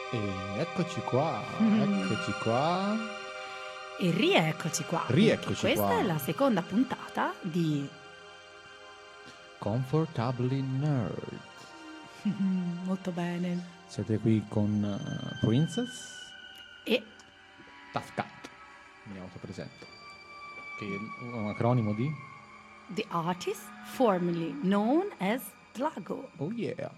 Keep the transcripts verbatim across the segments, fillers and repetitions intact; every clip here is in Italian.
E eccoci qua, eccoci qua. E rieccoci qua. Rieccoci questa qua. è la seconda puntata di Comfortably Nerd. Molto bene. Siete qui con uh, Princess E Tough Cat. Mi autopresento. Che è un acronimo di? The Artist, formerly known as Dlago. Oh yeah.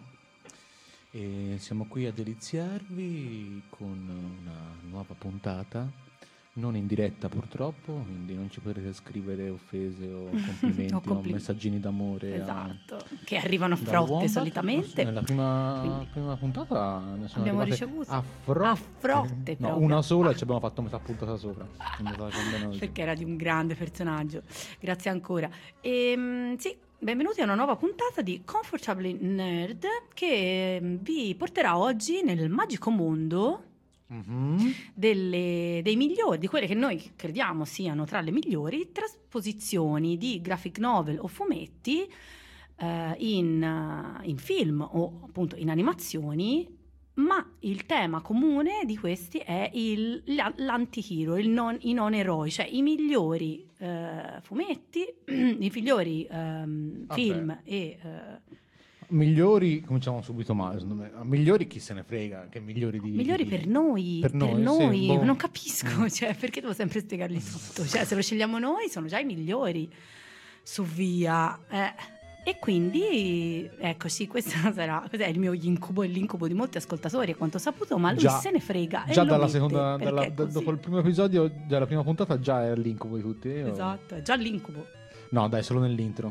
E siamo qui a deliziarvi con una nuova puntata, non in diretta purtroppo, quindi non ci potrete scrivere offese o complimenti o, o, compli- messaggini d'amore. Esatto, a... che arrivano da frotte Wombat. Solitamente. Nella prima, Quindi prima puntata ne sono abbiamo arrivate ricevuto a frotte, a frotte no, proprio. una sola e ci abbiamo fatto metà puntata sopra. Perché era di un grande personaggio. Grazie ancora. E, sì, benvenuti a una nuova puntata di Comfortably Nerd che vi porterà oggi nel magico mondo mm-hmm. delle, dei migliori, di quelle che noi crediamo siano tra le migliori trasposizioni di graphic novel o fumetti eh, in, in film o appunto in animazioni. Ma il tema comune di questi è il, l'antihero, il non, i non eroi, cioè i migliori eh, fumetti, i migliori ehm, film e... Eh, migliori, cominciamo subito male, secondo me. Migliori chi se ne frega, che migliori di... Migliori di... per noi, per, per noi, noi. Sì, boh. Non capisco, mm. cioè, perché devo sempre spiegarli tutto? Cioè, se lo scegliamo noi sono già i migliori, su via... Eh. E quindi, ecco sì, questo sarà questo è il mio incubo e l'incubo di molti ascoltatori, a quanto ho saputo, ma lui già, se ne frega. Già e dalla lo seconda, dalla, dopo il primo episodio, dalla prima puntata, già è l'incubo di tutti. Io... Esatto, è già l'incubo. No, dai, solo nell'intro.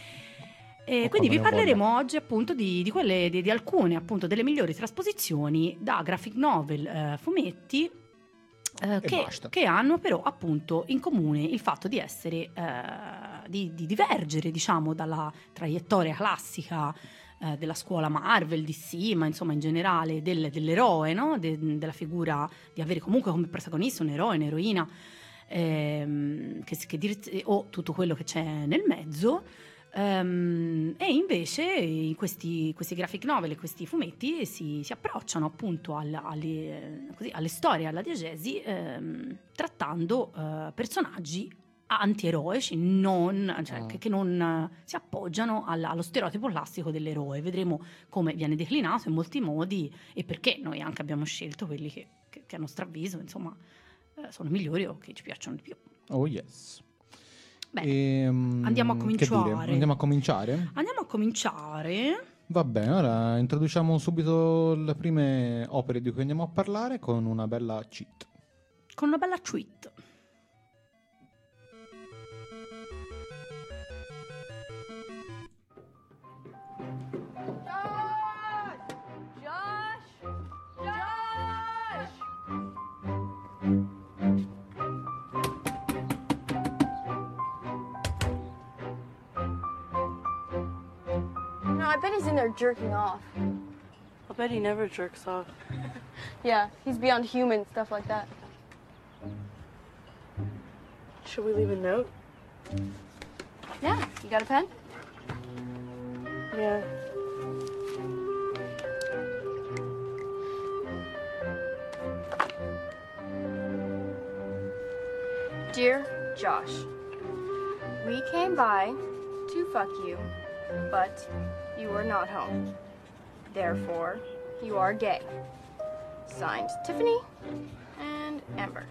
E quindi vi parleremo voglia. oggi appunto di, di quelle, di, di alcune appunto delle migliori trasposizioni da graphic novel, eh, fumetti, eh, che, che hanno però appunto in comune il fatto di essere... Eh, Di, di divergere diciamo dalla traiettoria classica eh, della scuola Marvel, D C, ma insomma in generale del, dell'eroe, no? De, della figura di avere comunque come protagonista un eroe, un'eroina ehm, che, che dire, o tutto quello che c'è nel mezzo. Um, e invece in questi, questi graphic novel e questi fumetti si, si approcciano appunto alla, alle, così, alle storie, alla diegesi, ehm, trattando eh, personaggi antieroici, non, cioè, mm. che, che non si appoggiano alla, allo stereotipo classico dell'eroe. Vedremo come viene declinato in molti modi e perché noi anche abbiamo scelto quelli che, che, che a nostro avviso insomma eh, sono migliori o che ci piacciono di più. Oh yes. Bene, ehm, andiamo a cominciare. Andiamo a cominciare? Andiamo a cominciare. Va bene, ora introduciamo subito le prime opere di cui andiamo a parlare con una bella cheat. Con una bella tweet. I bet he's in there jerking off. I bet he never jerks off. Yeah, he's beyond human, stuff like that. Should we leave a note? Yeah, you got a pen? Yeah. Dear Josh, we came by to fuck you, but you are not home. Therefore, you are gay. Signed, Tiffany and Amber.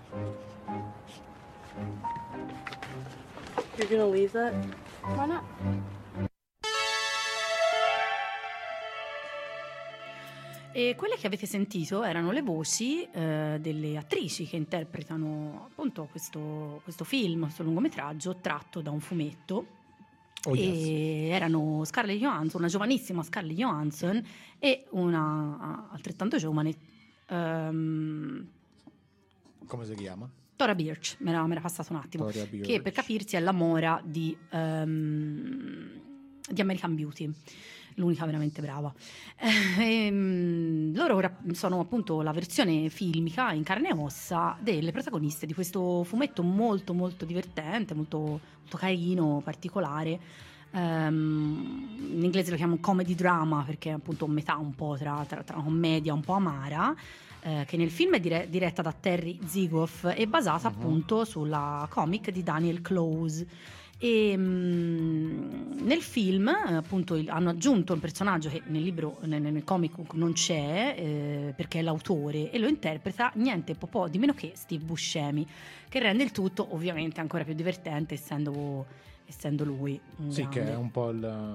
You're gonna leave that? Why not? E quelle che avete sentito erano le voci eh, delle attrici che interpretano appunto questo, questo film, questo lungometraggio tratto da un fumetto. Oh, yes. E erano Scarlett Johansson, una giovanissima Scarlett Johansson e una altrettanto giovane um, come si chiama? Tora Birch, me l'ha, me l'ha passato un attimo, che per capirsi è la mora di, um, di American Beauty, l'unica veramente brava. E, um, loro ora sono appunto la versione filmica in carne e ossa delle protagoniste di questo fumetto molto molto divertente, molto, molto carino, particolare, Um, in inglese lo chiamo comedy drama perché è appunto metà un po' tra, tra, tra una commedia un po' amara, eh, che nel film è dire- diretta da Terry Zigoff e basata uh-huh. appunto sulla comic di Daniel Close. E um, nel film appunto il, hanno aggiunto un personaggio che nel libro, nel, nel comic book non c'è, eh, perché è l'autore, e lo interpreta niente po' po' di meno che Steve Buscemi, che rende il tutto ovviamente ancora più divertente essendo, essendo lui un sì, grande. Che è un po' il...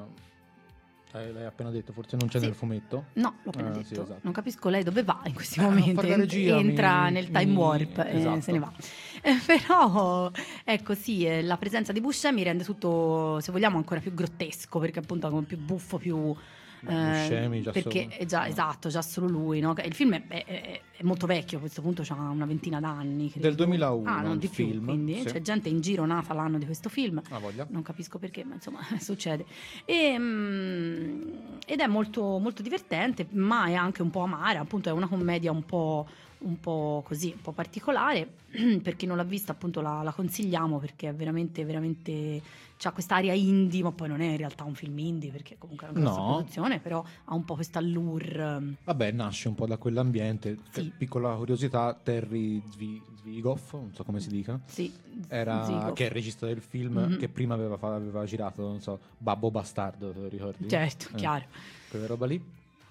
Eh, l'hai appena detto, forse non c'è sì. nel fumetto? No, l'ho appena uh, detto. Sì, esatto. Non capisco lei dove va in questi eh, momenti. Regia, entra mi, nel time mi... warp esatto. e se ne va. Eh, però, ecco, sì, eh, la presenza di Buscemi rende tutto, se vogliamo, ancora più grottesco, perché appunto è più buffo, più... Beh, Buscemi, già perché solo. è già no. esatto, già solo lui, no? Il film è, è, è molto vecchio, a questo punto ha una ventina d'anni, credo. Del duemilauno, ah, non di film, più, quindi sì. C'è gente in giro nata l'anno di questo film. Ah, voglia. Non capisco perché, ma insomma succede. E, mm, ed è molto, molto divertente, ma è anche un po' amara, appunto è una commedia un po', un po' così, un po' particolare. Per chi non l'ha vista appunto la, la consigliamo perché è veramente, veramente... c'ha quest'aria indie, ma poi non è in realtà un film indie perché comunque è una grossa no. produzione, però ha un po' questa allure. Vabbè, nasce un po' da quell'ambiente. Sì. Piccola curiosità, Terry Zvi- Zwigoff, non so come si dica, sì, era Zigoff. Che è il regista del film, mm-hmm. che prima aveva, fa- aveva girato, non so, Babbo Bastardo, te lo ricordi? Certo, eh, chiaro. Quella roba lì.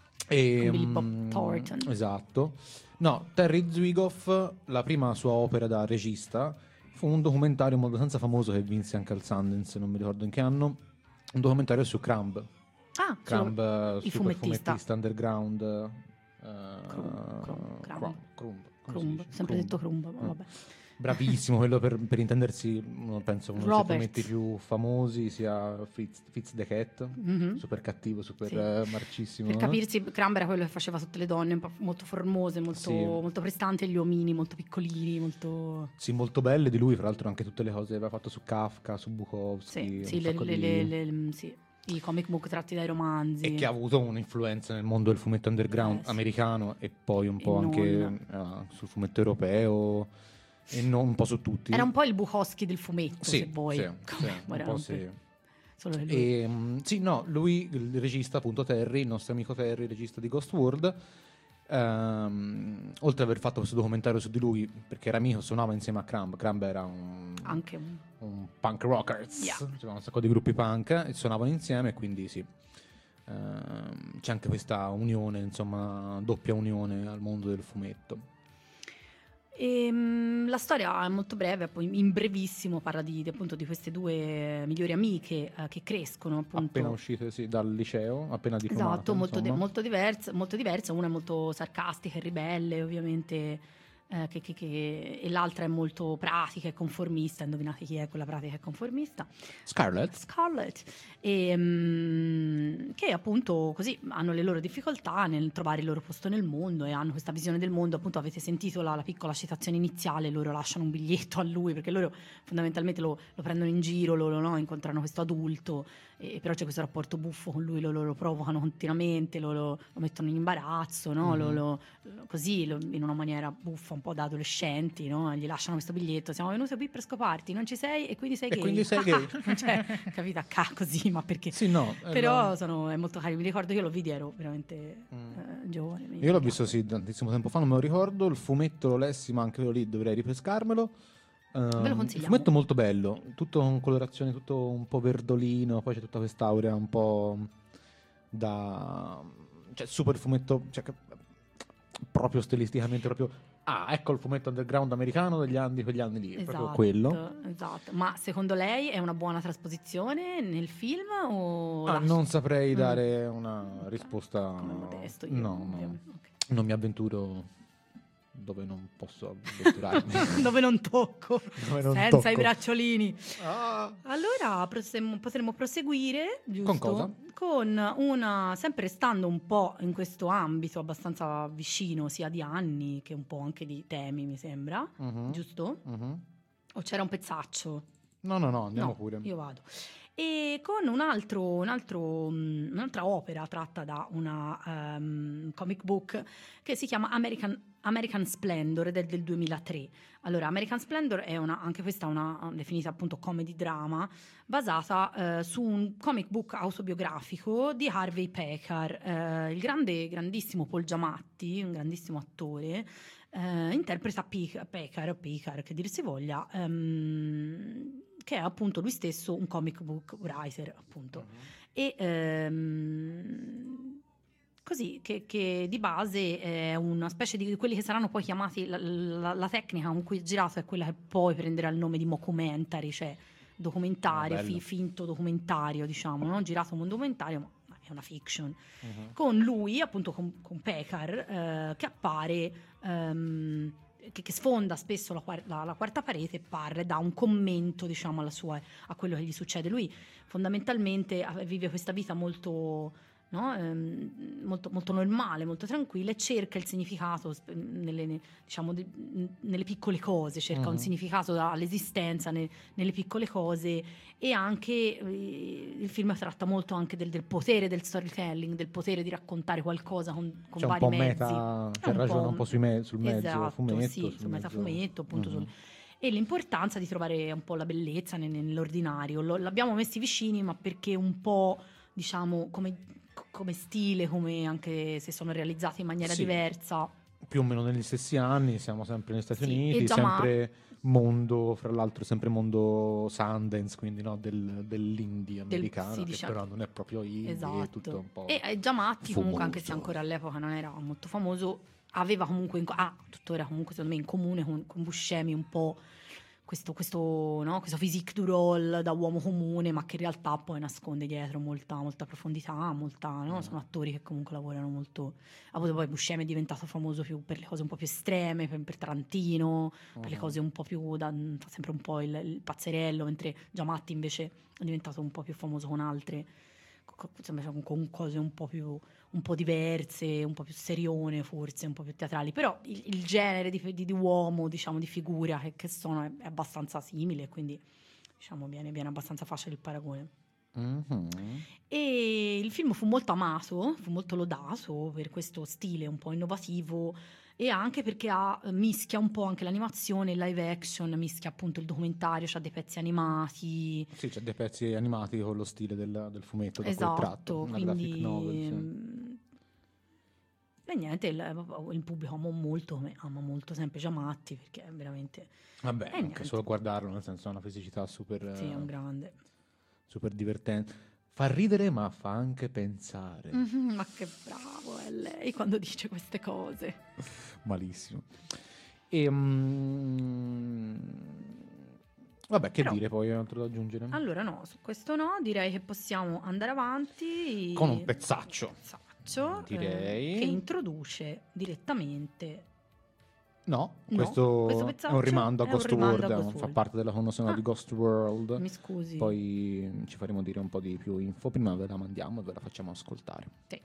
E, Con Billy Bob mm, Thornton. Esatto. No, Terry Zwigoff, la prima sua opera da regista fu un documentario abbastanza famoso che vinse anche al Sundance, non mi ricordo in che anno, un documentario su Crumb. Ah, Crumb, il super fumettista. fumettista underground. Uh, Crumb, Crumb, Crumb, Crumb, Crumb, sempre Crumb. detto Crumb, ma vabbè. Bravissimo, quello per, per intendersi, penso uno Robert. dei fumetti più famosi sia Fitz, Fitz the Cat, mm-hmm. super cattivo, super sì. uh, marcissimo. Per capirsi, Crumb era quello che faceva tutte le donne, un po' molto formose, molto, sì. molto prestanti, gli omini molto piccolini, molto... Sì, molto belle di lui, fra l'altro anche tutte le cose che aveva fatto su Kafka, su Bukowski. Sì, sì, le, le, di... le, le, sì, i comic book tratti dai romanzi. E che ha avuto un'influenza nel mondo del fumetto underground eh, sì. americano e poi un po' e anche non... uh, sul fumetto europeo. E non un po' su tutti. Era un po' il Bukowski del fumetto, sì, se vuoi. Sì, Come, sì, un po' sì. Solo lui. E, um, sì, no, lui, il regista, appunto Terry, il nostro amico Terry, regista di Ghost World, um, oltre ad aver fatto questo documentario su di lui, perché era amico, suonava insieme a Crumb. Crumb era un, anche un, un punk rockers, yeah. C'era un sacco di gruppi punk e suonavano insieme, quindi sì. Uh, c'è anche questa unione, insomma, doppia unione al mondo del fumetto. E, um, la storia è molto breve, poi in brevissimo parla di, di, appunto, di queste due migliori amiche uh, che crescono appunto appena uscite sì, dal liceo, appena diplomate. Esatto, molto, de- molto, diverse, molto diverse, una è molto sarcastica e ribelle ovviamente, eh, che, che, che, e l'altra è molto pratica e conformista. Indovinate chi è quella pratica e conformista? Scarlett. Scarlett. E, um, che appunto così hanno le loro difficoltà nel trovare il loro posto nel mondo e hanno questa visione del mondo. Appunto avete sentito la, la piccola citazione iniziale, loro lasciano un biglietto a lui perché loro fondamentalmente lo, lo prendono in giro, loro no, incontrano questo adulto, e però c'è questo rapporto buffo con lui, lo, lo, lo provocano continuamente, lo, lo, lo mettono in imbarazzo, no? Mm-hmm. lo, lo, così lo, in una maniera buffa un po' da adolescenti, no? Gli lasciano questo biglietto: siamo venuti qui per scoparti, non ci sei e quindi sei e gay, quindi sei gay. Cioè, capito, a ca così, ma perché? Sì, no, però no. Sono, è molto carino. Mi ricordo che io lo vidi, ero veramente mm. eh, giovane. Io l'ho visto sì tantissimo tempo fa, non me lo ricordo. Il fumetto lo lessi, ma anche quello lì dovrei ripescarmelo. Uh, Ve lo consigliamo. Il fumetto è molto bello, tutto con colorazioni, tutto un po' verdolino, poi c'è tutta quest'aurea un po' da, cioè super fumetto, cioè, proprio stilisticamente proprio ah, ecco il fumetto underground americano degli anni, quegli anni lì, è esatto, proprio quello. Esatto. Ma secondo lei è una buona trasposizione nel film o ah, non saprei mm. dare una risposta. Come modesto io. No, no. Okay. Non mi avventuro dove non posso avventurarmi. Dove non tocco, dove non senza tocco. i bracciolini. Ah. Allora potremmo, potremmo proseguire, giusto? Con cosa? Con una, sempre stando un po' in questo ambito abbastanza vicino sia di anni che un po' anche di temi, mi sembra, uh-huh. giusto? Uh-huh. O c'era un pezzaccio? No, no, no, andiamo no, pure. Io vado. e con un altro, un altro, un'altra opera tratta da una um, comic book che si chiama American, American Splendor, del, del duemilatré. Allora, American Splendor è una, anche questa una definita appunto comedy drama, basata eh, su un comic book autobiografico di Harvey Pekar. Eh, il grande, grandissimo Paul Giamatti, un grandissimo attore, eh, interpreta Pekar, Pekar, Pekar, che dir si voglia, ehm, che è appunto lui stesso un comic book writer, appunto. Uh-huh. E ehm, così, che, che di base è una specie di quelli che saranno poi chiamati, la, la, la tecnica con cui è girato è quella che poi prenderà il nome di mockumentary, cioè documentario, oh, fi, finto documentario, diciamo, no? Girato come un documentario, ma è una fiction. Uh-huh. Con lui, appunto, con, con Pekar, eh, che appare... Um, Che, che sfonda spesso la, la, la quarta parete e parla, dà un commento, diciamo, alla sua, a quello che gli succede. Lui fondamentalmente vive questa vita molto, no? ehm, molto, molto normale, molto tranquilla, e cerca il significato nelle, diciamo, de, nelle piccole cose, cerca uh-huh. un significato all'esistenza ne, nelle piccole cose. E anche eh, il film tratta molto anche del, del potere del storytelling, del potere di raccontare qualcosa con, con c'è vari un po' mezzi. Meta, cioè un ragiona po', un po' sui me- sul mezzo esatto, fumetto, sì, sul, sul mezzo... metafumetto, appunto, uh-huh. sul, e l'importanza di trovare un po' la bellezza nell'ordinario. Lo, l'abbiamo messi vicini, ma perché un po', diciamo, come, come stile, come anche se sono realizzati in maniera sì. diversa. Più o meno negli stessi anni, siamo sempre negli Stati sì, Uniti, sempre mondo, fra l'altro sempre mondo Sundance, quindi no, del, dell'indie americano, del, sì, diciamo, che però non è proprio indie, esatto. È tutto un po' e Giamatti fumoso. Comunque, anche se ancora all'epoca non era molto famoso, aveva comunque, in, ah, tuttora comunque secondo me in comune con, con Buscemi un po' questo, questo, no? questo physique du rôle da uomo comune, ma che in realtà poi nasconde dietro molta, molta profondità, molta, no? Sono attori che comunque lavorano molto. A volte poi Buscemi è diventato famoso più per le cose un po' più estreme, per, per Tarantino, uh-huh. per le cose un po' più, da, fa sempre un po' il, il pazzerello, mentre Giamatti invece è diventato un po' più famoso con altre, con, con cose un po' più un po' diverse, un po' più serione forse, un po' più teatrali, però il, il genere di, di, di uomo, diciamo, di figura che, che sono è, è abbastanza simile, quindi diciamo viene, viene abbastanza facile il paragone. Mm-hmm. E il film fu molto amato, fu molto lodato per questo stile un po' innovativo, e anche perché ha, mischia un po' anche l'animazione, il live action, mischia appunto il documentario, c'ha dei pezzi animati. Sì, c'ha dei pezzi animati con lo stile del, del fumetto da esatto, cui è tratto, una quindi, graphic novel, sì. E niente, il, il pubblico ama molto, ama molto sempre Giamatti, perché è veramente... Vabbè, anche niente. Solo guardarlo, nel senso, è una fisicità super... Sì, è un grande. Super divertente. Fa ridere, ma fa anche pensare. Mm-hmm, ma che bravo è lei quando dice queste cose. Malissimo. E, um, vabbè, che Però, dire poi, altro da aggiungere? Allora no, su questo no, direi che possiamo andare avanti con un pezzaccio, un pezzaccio direi eh, che introduce direttamente. No, no, questo, questo è un rimando a Ghost rimando World, a Ghost fa World. parte della colonna sonora ah, di Ghost World. Mi scusi. Poi ci faremo dire un po' di più info, prima ve la mandiamo e ve la facciamo ascoltare. Sì.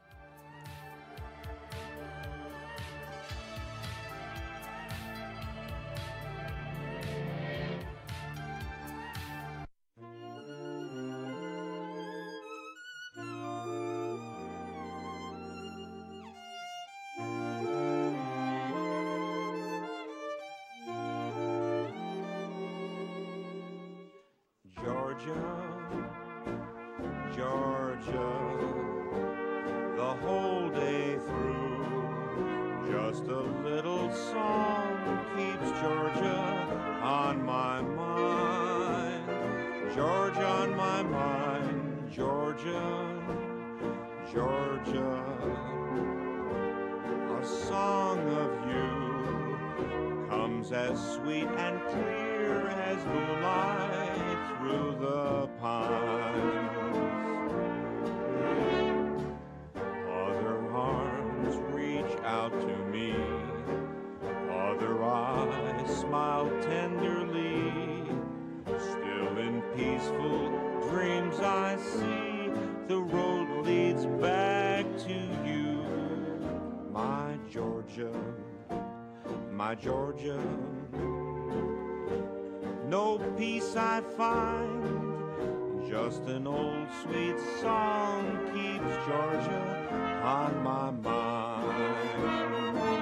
Georgia, no peace I find, just an old sweet song keeps Georgia on my mind.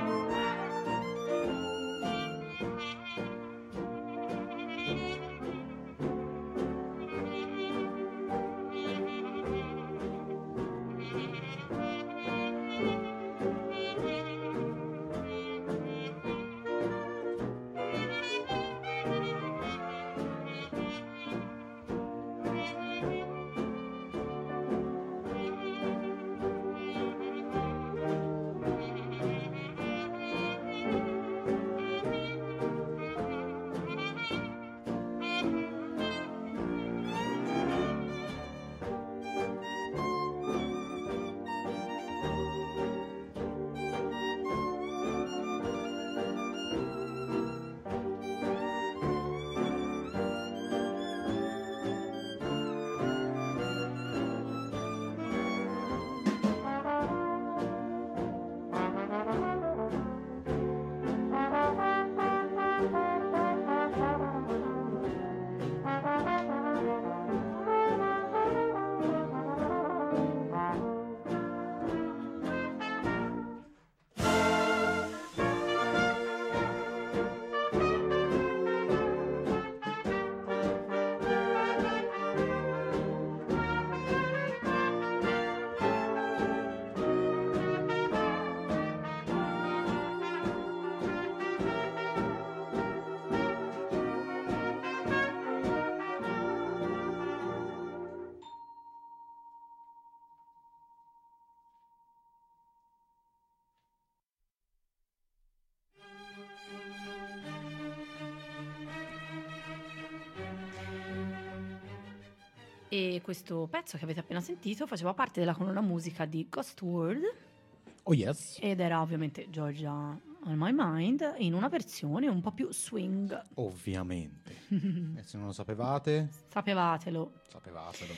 E questo pezzo che avete appena sentito faceva parte della colonna musica di Ghost World. Oh yes. Ed era ovviamente Georgia on My Mind in una versione un po' più swing. Ovviamente. E se non lo sapevate? Sapevatelo. Sapevatelo.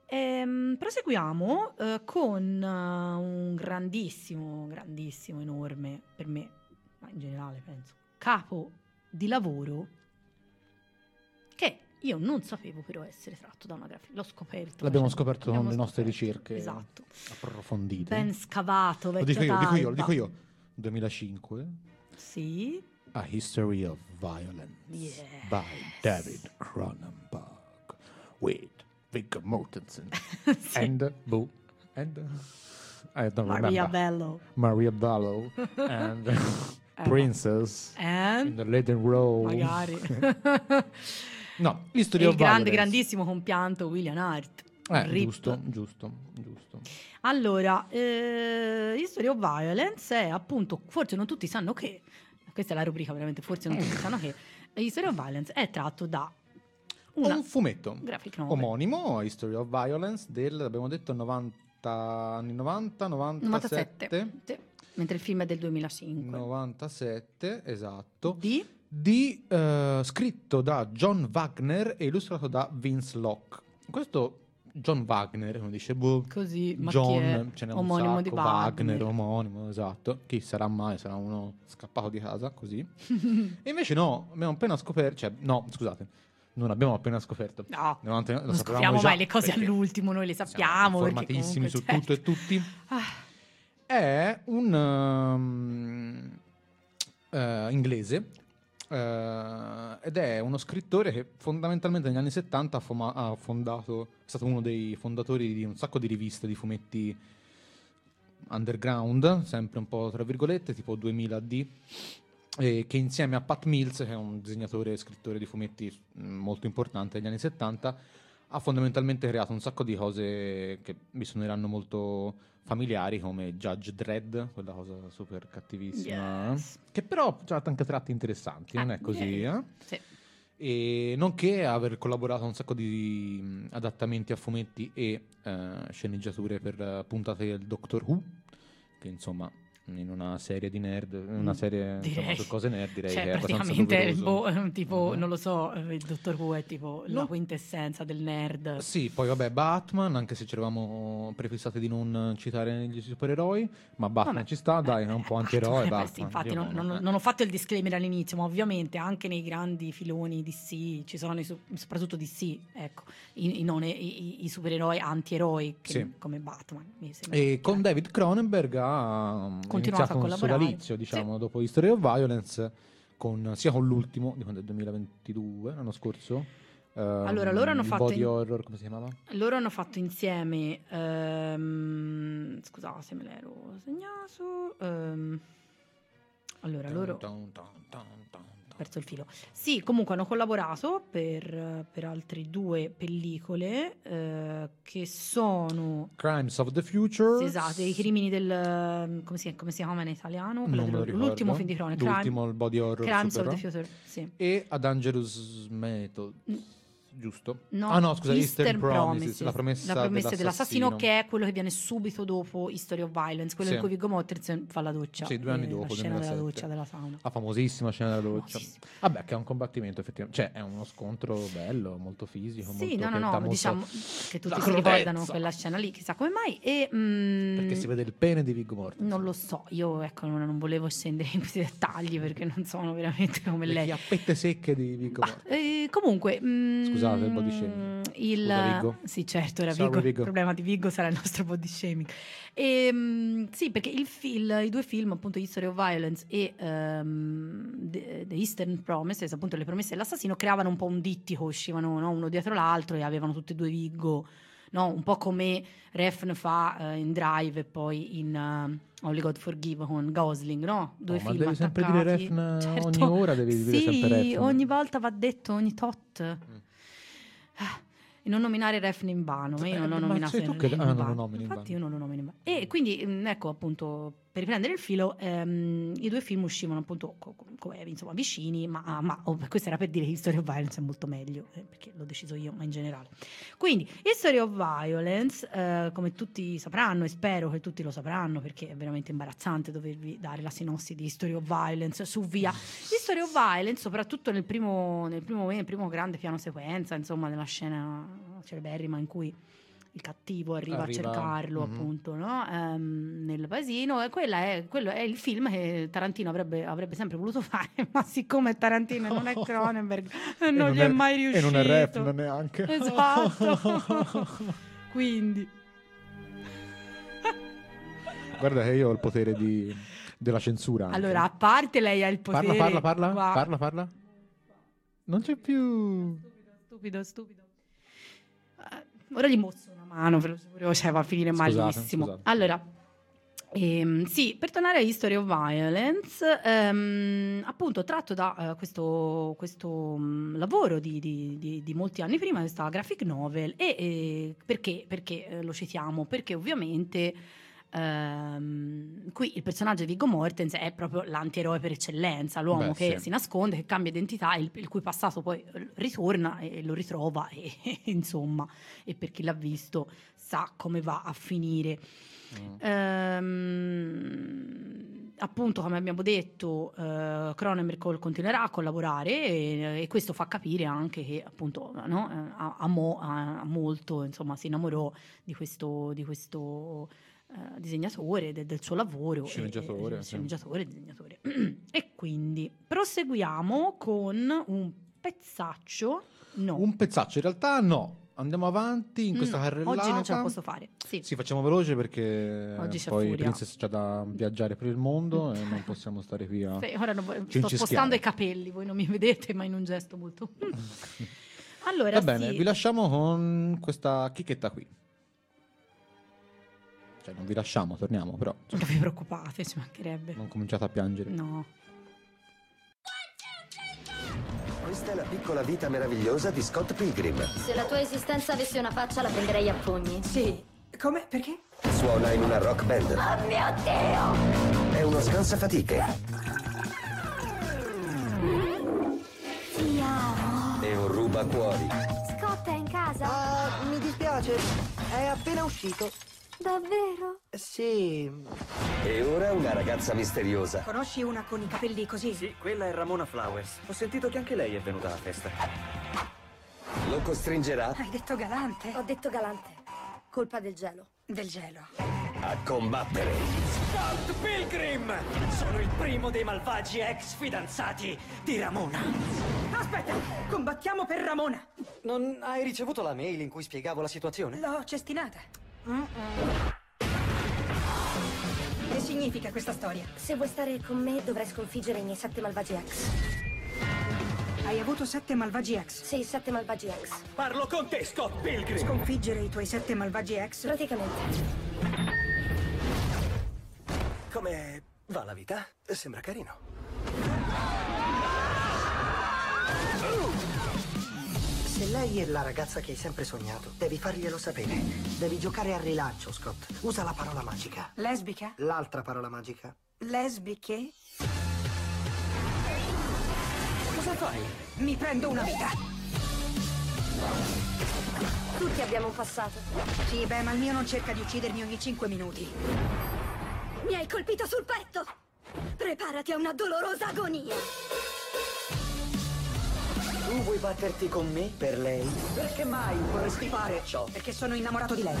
Ehm, proseguiamo eh, con uh, un grandissimo, grandissimo, enorme, per me, ma in generale penso, capo di lavoro che io non sapevo però essere tratto da una grafica. L'ho scoperto. L'abbiamo cioè, scoperto con le nostre ricerche. Esatto. Approfondite. Ben scavato, Lo dico io, lo dico io, lo dico io. duemilacinque. Sì. A History of Violence. Yes. By David Cronenberg. With Viggo Mortensen. Sì. And Boo. And I don't Maria remember. Bello. Maria Bello. And Princess. And In the leading role. magari. No, History e of il grande, Violence. grandissimo compianto William Hurt. Eh, Rip. giusto, giusto, giusto. Allora, eh, History of Violence è appunto, forse non tutti sanno che, questa è la rubrica veramente, forse non tutti sanno che History of Violence è tratto da una un fumetto graphic novel omonimo, History of Violence, del, abbiamo detto, novanta, anni novanta, novantasette. novantasette, sì, mentre il film è del duemilacinque. novantasette, esatto. Di? Di eh, scritto da John Wagner e illustrato da Vince Locke. Questo John Wagner, come dice, boh, Così, ma John, chi è? ce n'è Omonimo un sacco, di Wagner, Wagner. omonimo, esatto. Chi sarà mai? Sarà uno scappato di casa, così. E invece no, abbiamo appena scoperto, cioè, no, scusate, non abbiamo appena scoperto. No, Lo ante- lo non sapevamo scopriamo già, mai le cose perché all'ultimo, noi le siamo sappiamo. perché informatissimi comunque, su certo. tutto e tutti. Ah, È un um, uh, inglese uh, ed è uno scrittore che fondamentalmente negli anni settanta ha, foma- ha fondato, è stato uno dei fondatori di un sacco di riviste di fumetti underground, sempre un po' tra virgolette, tipo duemila A D, e che insieme a Pat Mills, che è un disegnatore e scrittore di fumetti mh, molto importante negli anni settanta, ha fondamentalmente creato un sacco di cose che mi suoneranno molto familiari, come Judge Dredd, quella cosa super cattivissima, Yes. che però ha anche tratti interessanti, non Ah, è così, yeah. eh? sì. E nonché aver collaborato a un sacco di mh, adattamenti a fumetti e eh, sceneggiature per eh, puntate del Doctor Who, che insomma in una serie di nerd, una serie insomma, su cose nerd, direi cioè, che è abbastanza praticamente doveroso. boh, tipo, Mm-hmm. non lo so, il Dottor Who è tipo No. la quintessenza del nerd. Sì, poi vabbè, Batman, anche se ci eravamo prefissati di non citare gli supereroi, ma Batman Vabbè. ci sta, dai, è un po' antieroe Eh, beh, Batman. sì, infatti Dio non, buono, non- eh. non ho fatto il disclaimer all'inizio, ma ovviamente anche nei grandi filoni D C ci sono i su- soprattutto D C, ecco, i, i non- i- i supereroi anti-eroi che- Sì. come Batman. Mi sembra E con chiaro. David Cronenberg ha um, Continuato iniziato a un collaborare. sodalizio, diciamo, dopo History of Violence, con, sia con l'ultimo, di quando è duemilaventidue, l'anno scorso. ehm, Allora, loro hanno il fatto body in- horror, come si chiamava? Loro hanno fatto insieme, ehm, scusate se me l'ero segnato, ehm, allora loro... Dun, dun, dun, dun, dun. perso il filo. Sì, comunque hanno collaborato per, per altre due pellicole eh, che sono Crimes of the Future. sì, esatto, i crimini del come si, come si chiama in italiano? Quello Non me lo dello- l'ultimo ricordo. film di cronaca, L'ultimo, il body horror Crimes of super, the Future, sì. e A Dangerous Method, Mm. giusto? No, ah no, scusa, Eastern, Eastern Promises, Promises, la promessa, la promessa dell'assassino, dell'assassino, che è quello che viene subito dopo History of Violence, quello Sì. in cui Viggo Mortensen fa la doccia. Sì, due anni eh, dopo, la scena della duemilasette. doccia della sauna. la famosissima scena della doccia. Famosissima. Vabbè, che è un combattimento effettivamente, cioè è uno scontro bello, molto fisico, Sì, molto no, no, che dà no, molto- diciamo che tutti la si ricordano crudezza. quella scena lì, chissà come mai. E, mm, perché si vede il pene di Viggo Mortensen. non lo so, io ecco non, non volevo scendere in questi dettagli perché non sono veramente come Le lei. chiappette secche di Viggo Bah, Mortensen. eh, comunque, mm, Scusate, il body shaming. il- Scusa, Viggo. Sì, certo, era Sorry, Viggo. Viggo. Il problema di Viggo sarà il nostro body shaming. Ehm, sì, perché il fil- i due film, appunto, History of Violence e ehm, The, The Eastern Promises, appunto, le promesse dell'assassino, creavano un po' un dittico, uscivano no, uno dietro l'altro e avevano tutti e due Viggo, no? Un po' come Refn fa eh, in Drive e poi in uh, Only God Forgive con Gosling, no? Due Oh, ma film devi sempre attaccati. dire Refn Certo. ogni ora, devi dire Sì, sempre Refn. ogni volta va detto, ogni tot. Ah, e non nominare Refn in vano, ma io Eh, non l'ho ma nominato sei tu in, che- in ah, non lo vano. nomini in Infatti vano. io non lo nomino in vano. E quindi, mh, ecco, appunto, per riprendere il filo, ehm, i due film uscivano appunto co- co- come insomma vicini, ma, ma oh, questo era per dire che History of Violence è molto meglio, eh, perché l'ho deciso io, ma in generale. Quindi, History of Violence, eh, come tutti sapranno, e spero che tutti lo sapranno, perché è veramente imbarazzante dovervi dare la sinossi di History of Violence su via. History of Violence, soprattutto nel primo, nel primo, nel primo grande piano sequenza, insomma, nella scena celeberrima in cui il cattivo arriva, Arriva, a cercarlo, mhm. appunto, no? Ehm, nel paesino, e quella è, quello è il film che Tarantino avrebbe, avrebbe sempre voluto fare, ma siccome è Tarantino e non è Cronenberg, non, gli è, mai riuscito. E non è Refn neanche. Esatto. Quindi Guarda che io ho il potere di, della censura anche. allora, a parte lei ha il potere. Parla, parla, parla, Guarda. parla, parla. Non c'è più. Stupido, stupido. Eh, ora gli mozzo una mano, ve lo giuro, cioè va a finire Scusate, malissimo. scusate. Allora, ehm, sì, per tornare a History of Violence, ehm, appunto tratto da eh, questo, questo mh, lavoro di, di- di- di molti anni prima, questa graphic novel, e eh, perché, perché eh, lo citiamo? Perché ovviamente ehm, qui il personaggio di Viggo Mortensen è proprio l'antieroe per eccellenza, l'uomo Beh, che sì. si nasconde, che cambia identità, il, il cui passato poi ritorna e lo ritrova e, insomma, e per chi l'ha visto sa come va a finire. Mm. Ehm, appunto, come abbiamo detto, eh, Cronenberg continuerà a collaborare e, e questo fa capire anche che appunto no, eh, a- amò a- molto, insomma, si innamorò di questo, di questo eh, disegnatore, de- del suo lavoro, Sceneggiatore, e, e- sì. sceneggiatore, disegnatore. E quindi proseguiamo con un pezzaccio. No, Un pezzaccio, in realtà no. Andiamo avanti in questa no, carrellata. oggi non ce la posso fare. Sì. Sì, facciamo veloce perché Oggi c'è poi furia. Princess c'ha da viaggiare per il mondo e non possiamo stare qui a... Sì, ora non vo- Ci sto incischiamo. spostando i capelli, voi non mi vedete, ma in un gesto molto. Allora, Va bene, sì. vi lasciamo con questa chicchetta qui. Cioè, non vi lasciamo, torniamo, però cioè, Non vi preoccupate, ci mancherebbe. non cominciate a piangere. No. Questa è la piccola vita meravigliosa di Scott Pilgrim. Se la tua esistenza avesse una faccia la prenderei a pugni. Sì. Come? Perché? Suona in una rock band. Oh mio Dio! È uno scansafatiche Ti amo. e un rubacuori. Scott è in casa? Ah, mi dispiace. È appena uscito. Davvero? Sì. E ora una ragazza misteriosa. Conosci una con i capelli così? Sì, quella è Ramona Flowers. Ho sentito che anche lei è venuta alla festa. Lo costringerà? Hai detto galante? Ho detto galante. Colpa del gelo. Del gelo. A combattere. Scott Pilgrim! Sono il primo dei malvagi ex fidanzati di Ramona. Aspetta! Combattiamo per Ramona! Non hai ricevuto la mail in cui spiegavo la situazione? L'ho cestinata. Mm-mm. Che significa questa storia? Se vuoi stare con me, dovrai sconfiggere i miei sette malvagi ex. Hai avuto sette malvagi ex? Sì, sette malvagi ex. Parlo con te, Scott Pilgrim! Sconfiggere i tuoi sette malvagi ex? Praticamente. Come va la vita? Sembra carino. Se lei è la ragazza che hai sempre sognato, devi farglielo sapere. Devi giocare al rilancio, Scott. Usa la parola magica. Lesbica? L'altra parola magica. Lesbiche? Cosa fai? Mi prendo una vita. Tutti abbiamo un passato. Sì, beh, ma il mio non cerca di uccidermi ogni cinque minuti. Mi hai colpito sul petto. Preparati a una dolorosa agonia. Tu vuoi batterti con me per lei? Perché mai vorresti fare ciò? Perché sono innamorato di lei.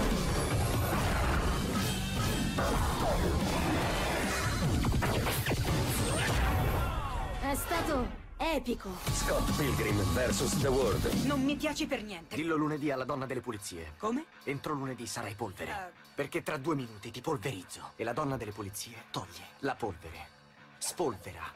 È stato epico. Scott Pilgrim versus The World. Non mi piaci per niente. Dillo lunedì alla donna delle pulizie. Come? Entro lunedì sarai polvere. Uh. Perché tra due minuti ti polverizzo. E la donna delle pulizie toglie la polvere. Spolvera.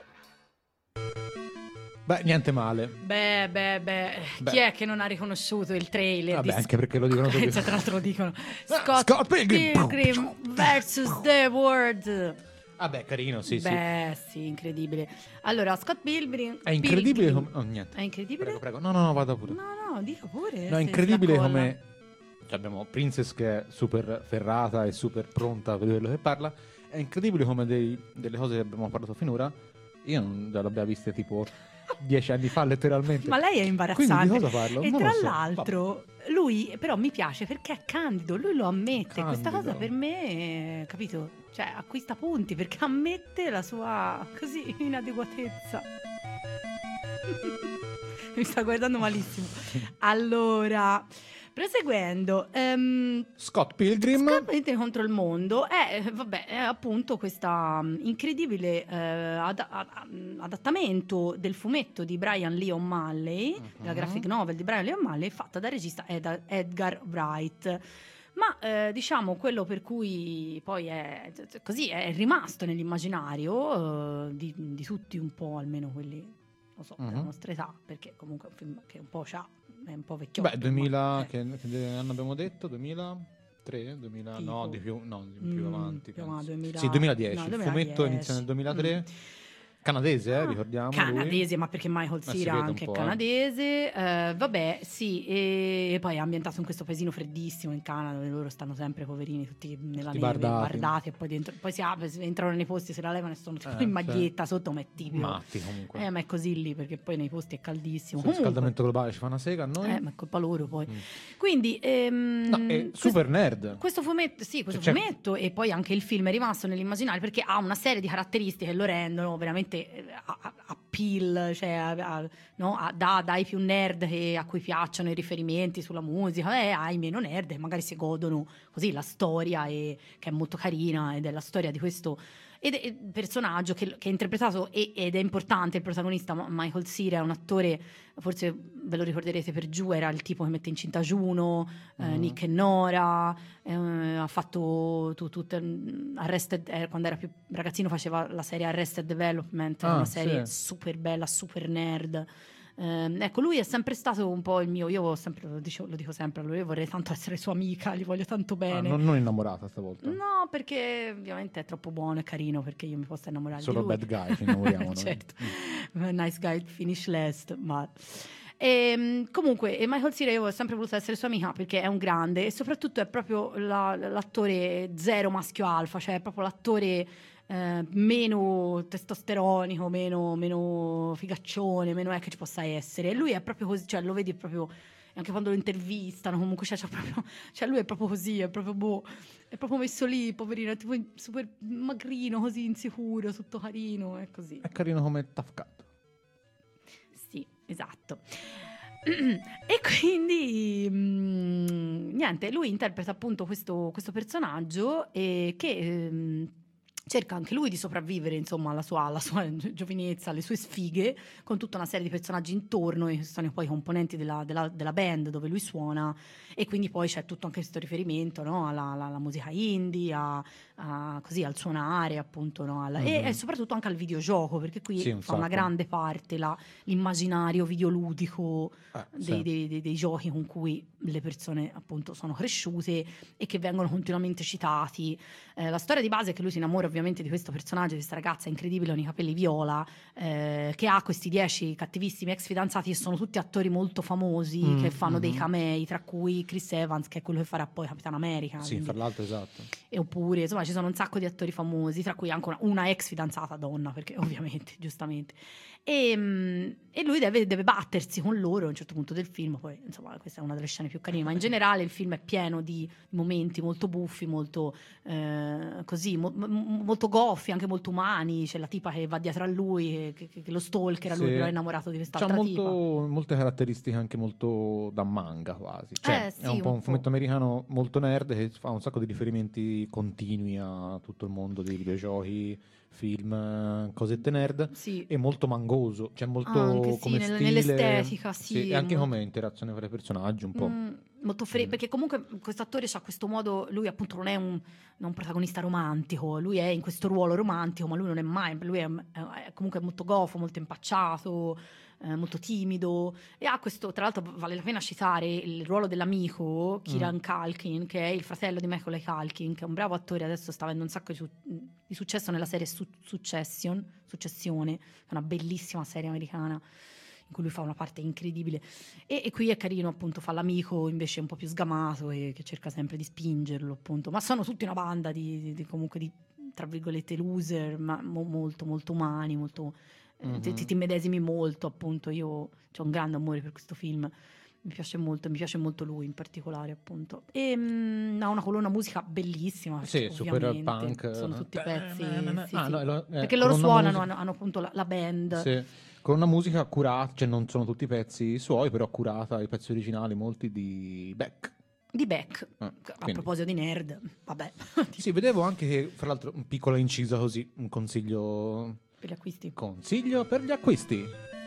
Beh, niente male. Beh, beh, beh, Beh. chi è che non ha riconosciuto il trailer? Vabbè, di anche perché lo dicono tutti. Tra l'altro lo dicono. Ah, Scott, Scott Pilgrim. Pilgrim versus The World. Vabbè, carino, sì, Beh, sì. sì, incredibile. Allora, Scott Pilgrim... È incredibile Pilgrim. come... Oh, niente. È incredibile? Prego, prego. No, no, no, vada pure. No, no, dica pure. No, è se incredibile se la colla. come... Cioè, abbiamo Princess che è super ferrata e super pronta a vedere quello che parla. È incredibile come dei, delle cose che abbiamo parlato finora io non le abbia viste tipo dieci anni fa letteralmente. Ma lei è imbarazzante. Quindi di cosa parlo? E Non tra lo so. l'altro lui però mi piace perché è candido, lui lo ammette. Candido. Questa cosa per me, eh, capito? Cioè acquista punti perché ammette la sua così inadeguatezza. Mi sta guardando malissimo. Allora, proseguendo, ehm, Scott Pilgrim Scott Pilgrim contro il mondo è, vabbè, è appunto questa um, incredibile eh, ad- ad- adattamento del fumetto di Brian Lee O'Malley, uh-huh. della graphic novel di Brian Lee O'Malley, fatta dal regista Ed- Edgar Wright. Ma eh, diciamo quello per cui poi è così è rimasto nell'immaginario eh, di, di tutti un po', almeno quelli, non so, uh-huh. della nostra età, perché comunque è un film che un po' c'ha, è un po' vecchiotto. Beh, duemila, ma, eh. che, che anno abbiamo detto? duemilatré? duemila, Tipo. no, di più, no, di più Mm, avanti. più penso. avanti, duemila Sì, duemiladieci. no, Il duemiladieci. fumetto inizia nel duemilatré. Mm. Canadese, eh, Ah, ricordiamo. Canadese, lui. ma perché Michael Ma si Cera vede un anche po', è eh. canadese. Eh, vabbè, sì, e poi è ambientato in questo paesino freddissimo in Canada, dove loro stanno sempre poverini, tutti nella Tutti neve, bardati. bardati, e poi, dentro, poi si apre, si entrano nei posti, se la levano e sono tipo Eh, in maglietta sotto, ma è tipico. Matti comunque. Eh, ma è così lì, perché poi nei posti è caldissimo. Se il Comunque, riscaldamento globale ci fa una sega a noi. eh, ma è colpa loro poi. Mm. Quindi, ehm, No, è questo- super nerd. questo fumetto, sì, questo Cioè, c'è- fumetto e poi anche il film è rimasto nell'immaginario perché ha una serie di caratteristiche che lo rendono veramente eh, a- a- appeal, cioè a- a- no? A- da- dai più nerd che- a cui piacciono i riferimenti sulla musica e ai meno nerd che magari si godono così la storia e, che è molto carina ed è la storia di questo ed è il personaggio che, che è interpretato e- ed è importante il protagonista. Ma- Michael Cera è un attore, forse ve lo ricorderete per Giù, era il tipo che mette incinta Juno, eh, Mhm. Nick e Nora, eh, ha fatto tu, tutte, mm, Arrested, eh, quando era più ragazzino faceva la serie Arrested Development, Ah, una serie sì. super bella, super nerd. Ehm, ecco, lui è sempre stato un po' il mio, io ho sempre, lo, dico, lo dico sempre, allora io vorrei tanto essere sua amica, gli voglio tanto Ah, bene. non, non innamorata stavolta. No, perché ovviamente è troppo buono e carino perché io mi posso innamorare Solo di lui. bad guy ci innamoriamo noi. Certo, Mm. nice guy finish last, ma... Ehm, comunque, e Michael Cera io ho sempre voluto essere sua amica perché è un grande e soprattutto è proprio la- l'attore zero maschio alfa, cioè è proprio l'attore eh, meno testosteronico, meno, meno figaccione, meno è che ci possa essere. E lui è proprio così, cioè lo vedi proprio anche quando lo intervistano, comunque cioè, c'è proprio, cioè lui è proprio così, è proprio boh, è proprio messo lì, poverino, è tipo super magrino, così insicuro, tutto carino, è così. È carino come Tough Cat. Sì, esatto. E quindi mh, niente, lui interpreta appunto questo, questo personaggio e che mh, cerca anche lui di sopravvivere, insomma, alla sua, alla sua giovinezza, alle sue sfighe, con tutta una serie di personaggi intorno, che sono poi i componenti della, della, della band dove lui suona, e quindi poi c'è tutto anche questo riferimento, no? alla, alla, alla musica indie, a, a, così, al suonare, appunto, no? alla, mm-hmm. e, e soprattutto anche al videogioco, perché qui sì, un fa una grande parte la, l'immaginario videoludico eh, dei, sì. dei, dei, dei giochi con cui le persone appunto sono cresciute e che vengono continuamente citati. Eh, la storia di base è che lui si innamora ovviamente di questo personaggio, di questa ragazza incredibile con i capelli viola, eh, che ha questi dieci cattivissimi ex fidanzati che sono tutti attori molto famosi, mm, che fanno mm-hmm. dei camei, tra cui Chris Evans, che è quello che farà poi Capitan America. Sì, quindi, fra l'altro, esatto. E oppure, insomma, ci sono un sacco di attori famosi, tra cui anche una, una ex fidanzata donna, perché ovviamente, giustamente. E, e lui deve, deve battersi con loro a un certo punto del film. Poi, insomma, questa è una delle scene più carine, ma in generale il film è pieno di momenti molto buffi, molto eh, così, mo, mo, molto goffi, anche molto umani. C'è la tipa che va dietro a lui, che, che, che lo stalker a lui, sì. però è innamorato di quest'altra C'ha tipa. molto, molte caratteristiche anche molto da manga quasi, cioè eh, sì, è un po' un un fumetto po'. americano molto nerd che fa un sacco di riferimenti continui a tutto il mondo dei videogiochi, film, cosette nerd, sì. e molto mangoso, cioè molto anche, sì, come nel, stile, nell'estetica, sì, sì, e anche molto... come interazione fra i personaggi un po'. Mm, molto freddo, mm. perché comunque questo attore ha questo modo, lui appunto non è un, un protagonista romantico, lui è in questo ruolo romantico, ma lui non è mai, lui è, è comunque molto gofo, molto impacciato, eh, molto timido, e ha questo, tra l'altro vale la pena citare il ruolo dell'amico Kieran mm. Culkin, che è il fratello di Macaulay Culkin, che è un bravo attore, adesso sta avendo un sacco di, su- di successo nella serie Su- Succession, Successione, che è una bellissima serie americana in cui lui fa una parte incredibile, e, e qui è carino, appunto, fa l'amico invece un po' più sgamato e che cerca sempre di spingerlo, appunto, ma sono tutti una banda di, di, di comunque di, tra virgolette, loser, ma mo, molto molto umani, molto mm-hmm. ti, ti medesimi molto, appunto. Io ho un grande amore per questo film, mi piace molto, mi piace molto lui in particolare, appunto, e mh, ha una colonna musica bellissima, sì, super punk, sono tutti pezzi, eh, sì, ah, sì. no, lo, eh, perché loro suonano, musica... hanno, hanno appunto la, la band, sì. Con una musica curata, cioè non sono tutti pezzi suoi, però curata, i pezzi originali, molti di Beck. Di Beck, eh, a quindi. proposito di nerd, vabbè. Sì, vedevo anche che, fra l'altro, un piccolo inciso così, un consiglio... Per gli acquisti. Consiglio per gli acquisti.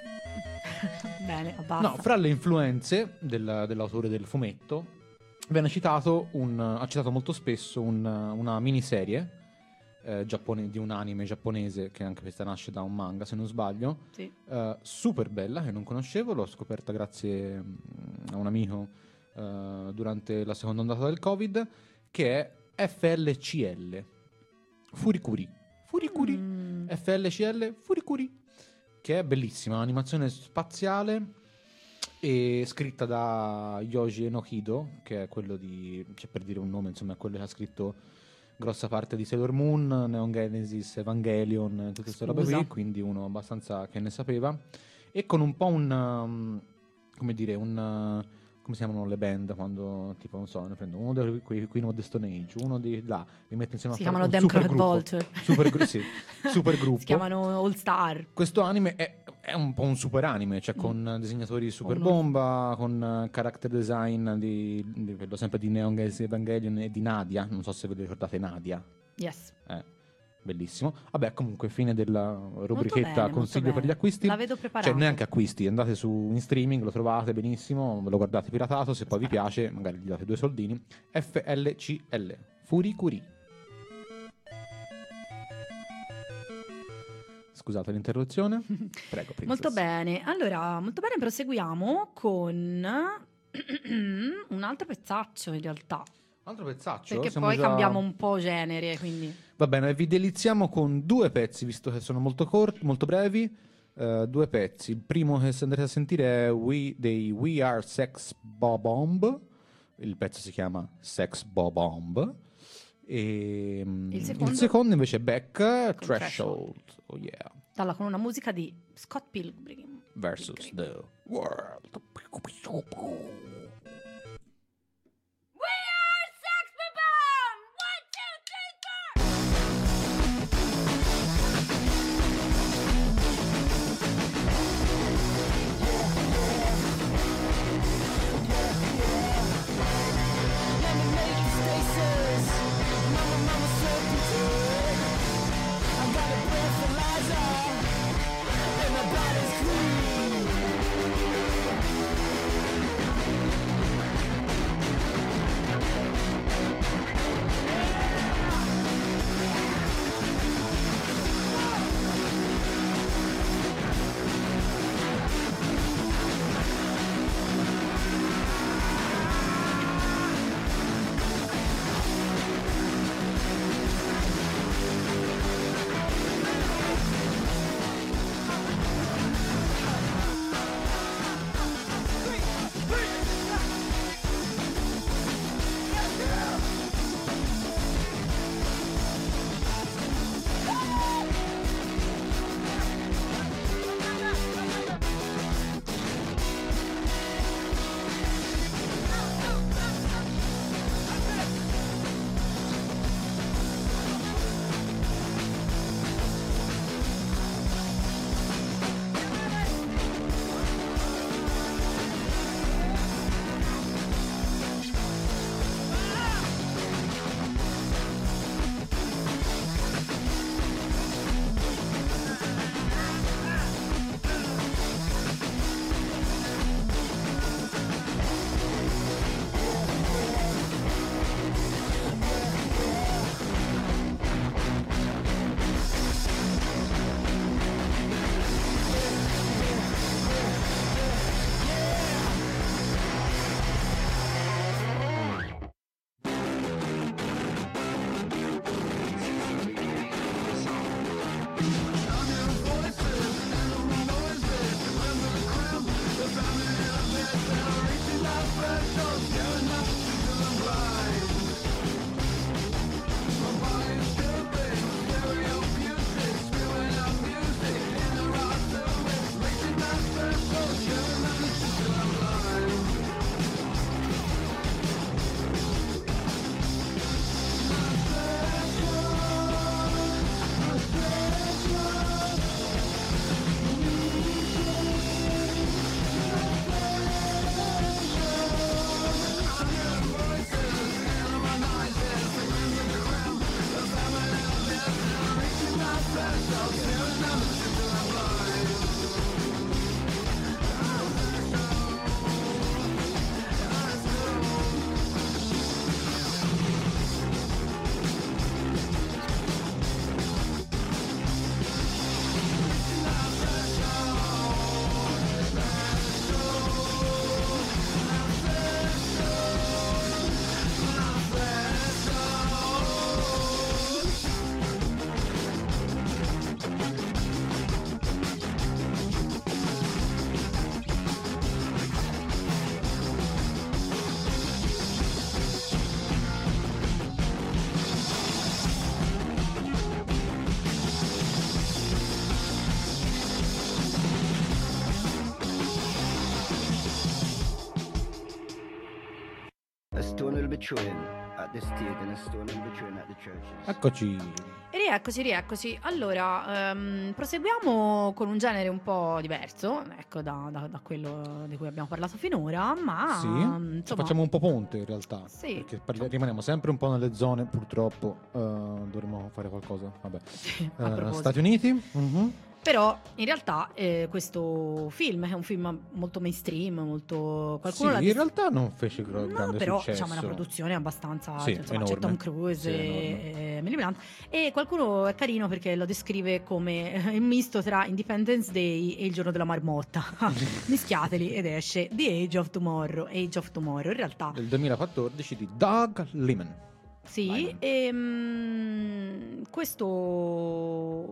Bene, abbassa. No, fra le influenze del, dell'autore del fumetto, viene citato, un, ha citato molto spesso un, una miniserie, Eh, giappone- di un anime giapponese, che anche questa nasce da un manga se non sbaglio, sì. eh, super bella, che non conoscevo, l'ho scoperta grazie mh, a un amico eh, durante la seconda ondata del Covid, che è F L C L Furikuri Furikuri mm. F L C L Furikuri, che è bellissima, un'animazione spaziale e scritta da Yoji Enokido, che è quello di, cioè, per dire un nome, insomma, è quello che ha scritto grossa parte di Sailor Moon, Neon Genesis, Evangelion, tutte queste robe qui, quindi uno abbastanza che ne sapeva, e con un po' un um, come dire, un uh, come si chiamano le band quando, tipo, non so, ne prendo uno dei quei Queen of the Stone Age, uno di là, li metto insieme si a fare chiamano un super gruppo, Vulture. super, gru- sì, super gruppo. Si chiamano All Star. Questo anime è, è un po' un super anime, cioè mm. con disegnatori super oh, bomba, no. con uh, character design di, di quello sempre di Neon Genesis Evangelion e di Nadia, non so se vi ricordate Nadia. Yes. Eh. Bellissimo. Vabbè, comunque fine della rubrichetta bene, consiglio per gli acquisti. La vedo preparata. Cioè neanche acquisti, andate su in streaming, lo trovate benissimo, ve lo guardate piratato, se poi vi piace magari gli date due soldini. F L C L Furikuri. Scusate l'interruzione. Prego, princess. Molto bene. Allora, molto bene, proseguiamo con un altro pezzaccio in realtà. Altro pezzaccio? Perché Siamo poi già... cambiamo un po' genere, quindi... Va bene, vi deliziamo con due pezzi, visto che sono molto corti, molto brevi. Uh, due pezzi. Il primo che andrete a sentire è We, dei We Are Sex Bob-Omb. Il pezzo si chiama Sex Bob-Omb. E il secondo, il secondo invece è Beck, Threshold. Threshold. Oh yeah. Dalla colonna musica di Scott Pilgrim. versus the world. Eccoci. Rieccoci, rieccoci. Allora, um, proseguiamo con un genere un po' diverso, ecco, da, da, da quello di cui abbiamo parlato finora, ma sì, insomma, facciamo un po' ponte in realtà, sì, perché parli- rimaniamo sempre un po' nelle zone, purtroppo uh, dovremmo fare qualcosa. Vabbè. Sì, uh, Stati Uniti. Uh-huh. Però in realtà eh, questo film è un film molto mainstream, molto qualcuno sì, l'ha in visto... realtà non fece gro- no, grande però, successo. Diciamo è una produzione abbastanza, sì, cioè, insomma, c'è Tom Cruise sì, e Emily Blunt, e qualcuno è carino perché lo descrive come il misto tra Independence Day e il giorno della marmotta. Mischiateli ed esce The Age of Tomorrow. Age of Tomorrow in realtà del duemilaquattordici di Doug Liman. Sì, e, um, questo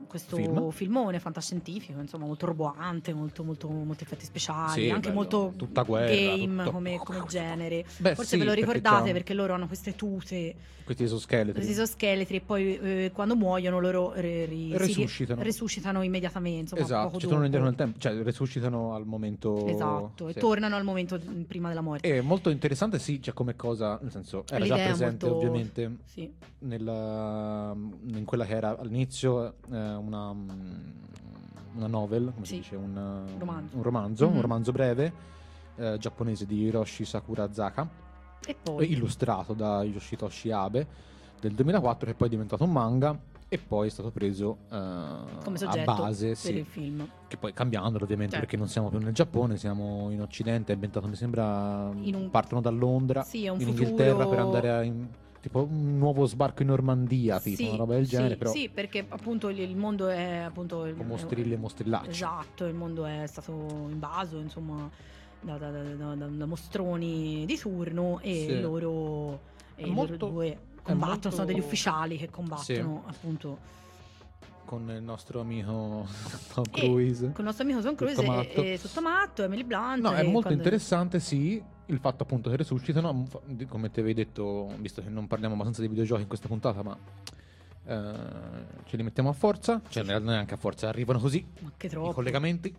questo Film. filmone fantascientifico, insomma, molto roboante, molto, molto, molti effetti speciali, Sì, anche bello, molto tutta guerra, game tutto- come, come genere. Beh, Forse sì, ve lo perché ricordate c'ha- perché loro hanno queste tute, Questi esoscheletri. questi esoscheletri, e poi eh, quando muoiono loro re- ri- si ri- Resuscitano. resuscitano immediatamente, insomma, Esatto, poco ci tornano dopo. indietro nel tempo, cioè resuscitano al momento. Esatto, e sì. tornano al momento mm, prima della morte. È molto interessante, sì, cioè come cosa, nel senso, era L'idea già è presente molto- ovviamente sì. nella, in quella che era all'inizio eh, una, una novel, come Sì. si dice, un Romanzo. un romanzo, Mhm. un romanzo breve eh, giapponese di Hiroshi Sakurazaka, E poi illustrato da Yoshitoshi Abe del duemilaquattro, che poi è diventato un manga e poi è stato preso eh, come a soggetto base, per sì, il film. che poi cambiandolo ovviamente Certo. perché non siamo più nel Giappone, siamo in Occidente, è ambientato mi sembra In un- partono da Londra Sì, è un in futuro- Inghilterra per andare a in- tipo un nuovo sbarco in Normandia, tipo Sì, una roba del sì, genere, però sì, perché appunto il, il mondo è appunto il, con mostrilli e mostrillacci. Esatto, il mondo è stato invaso, insomma, da, da- da- da- da- da mostroni di turno e Sì. loro, e È i molto- loro due è combattono, molto- sono degli ufficiali che combattono appunto Con il nostro amico Tom E Cruise. con il nostro amico Tom Cruise Tutto e, matto. e tutto matto, Emily Blunt. No, è e molto quando- interessante, sì, il fatto appunto che resuscitano, m- fa- di- come ti avevi detto, visto che non parliamo abbastanza di videogiochi in questa puntata, ma eh, ce li mettiamo a forza, cioè in realtà neanche a forza, arrivano così Ma che i troppo. collegamenti.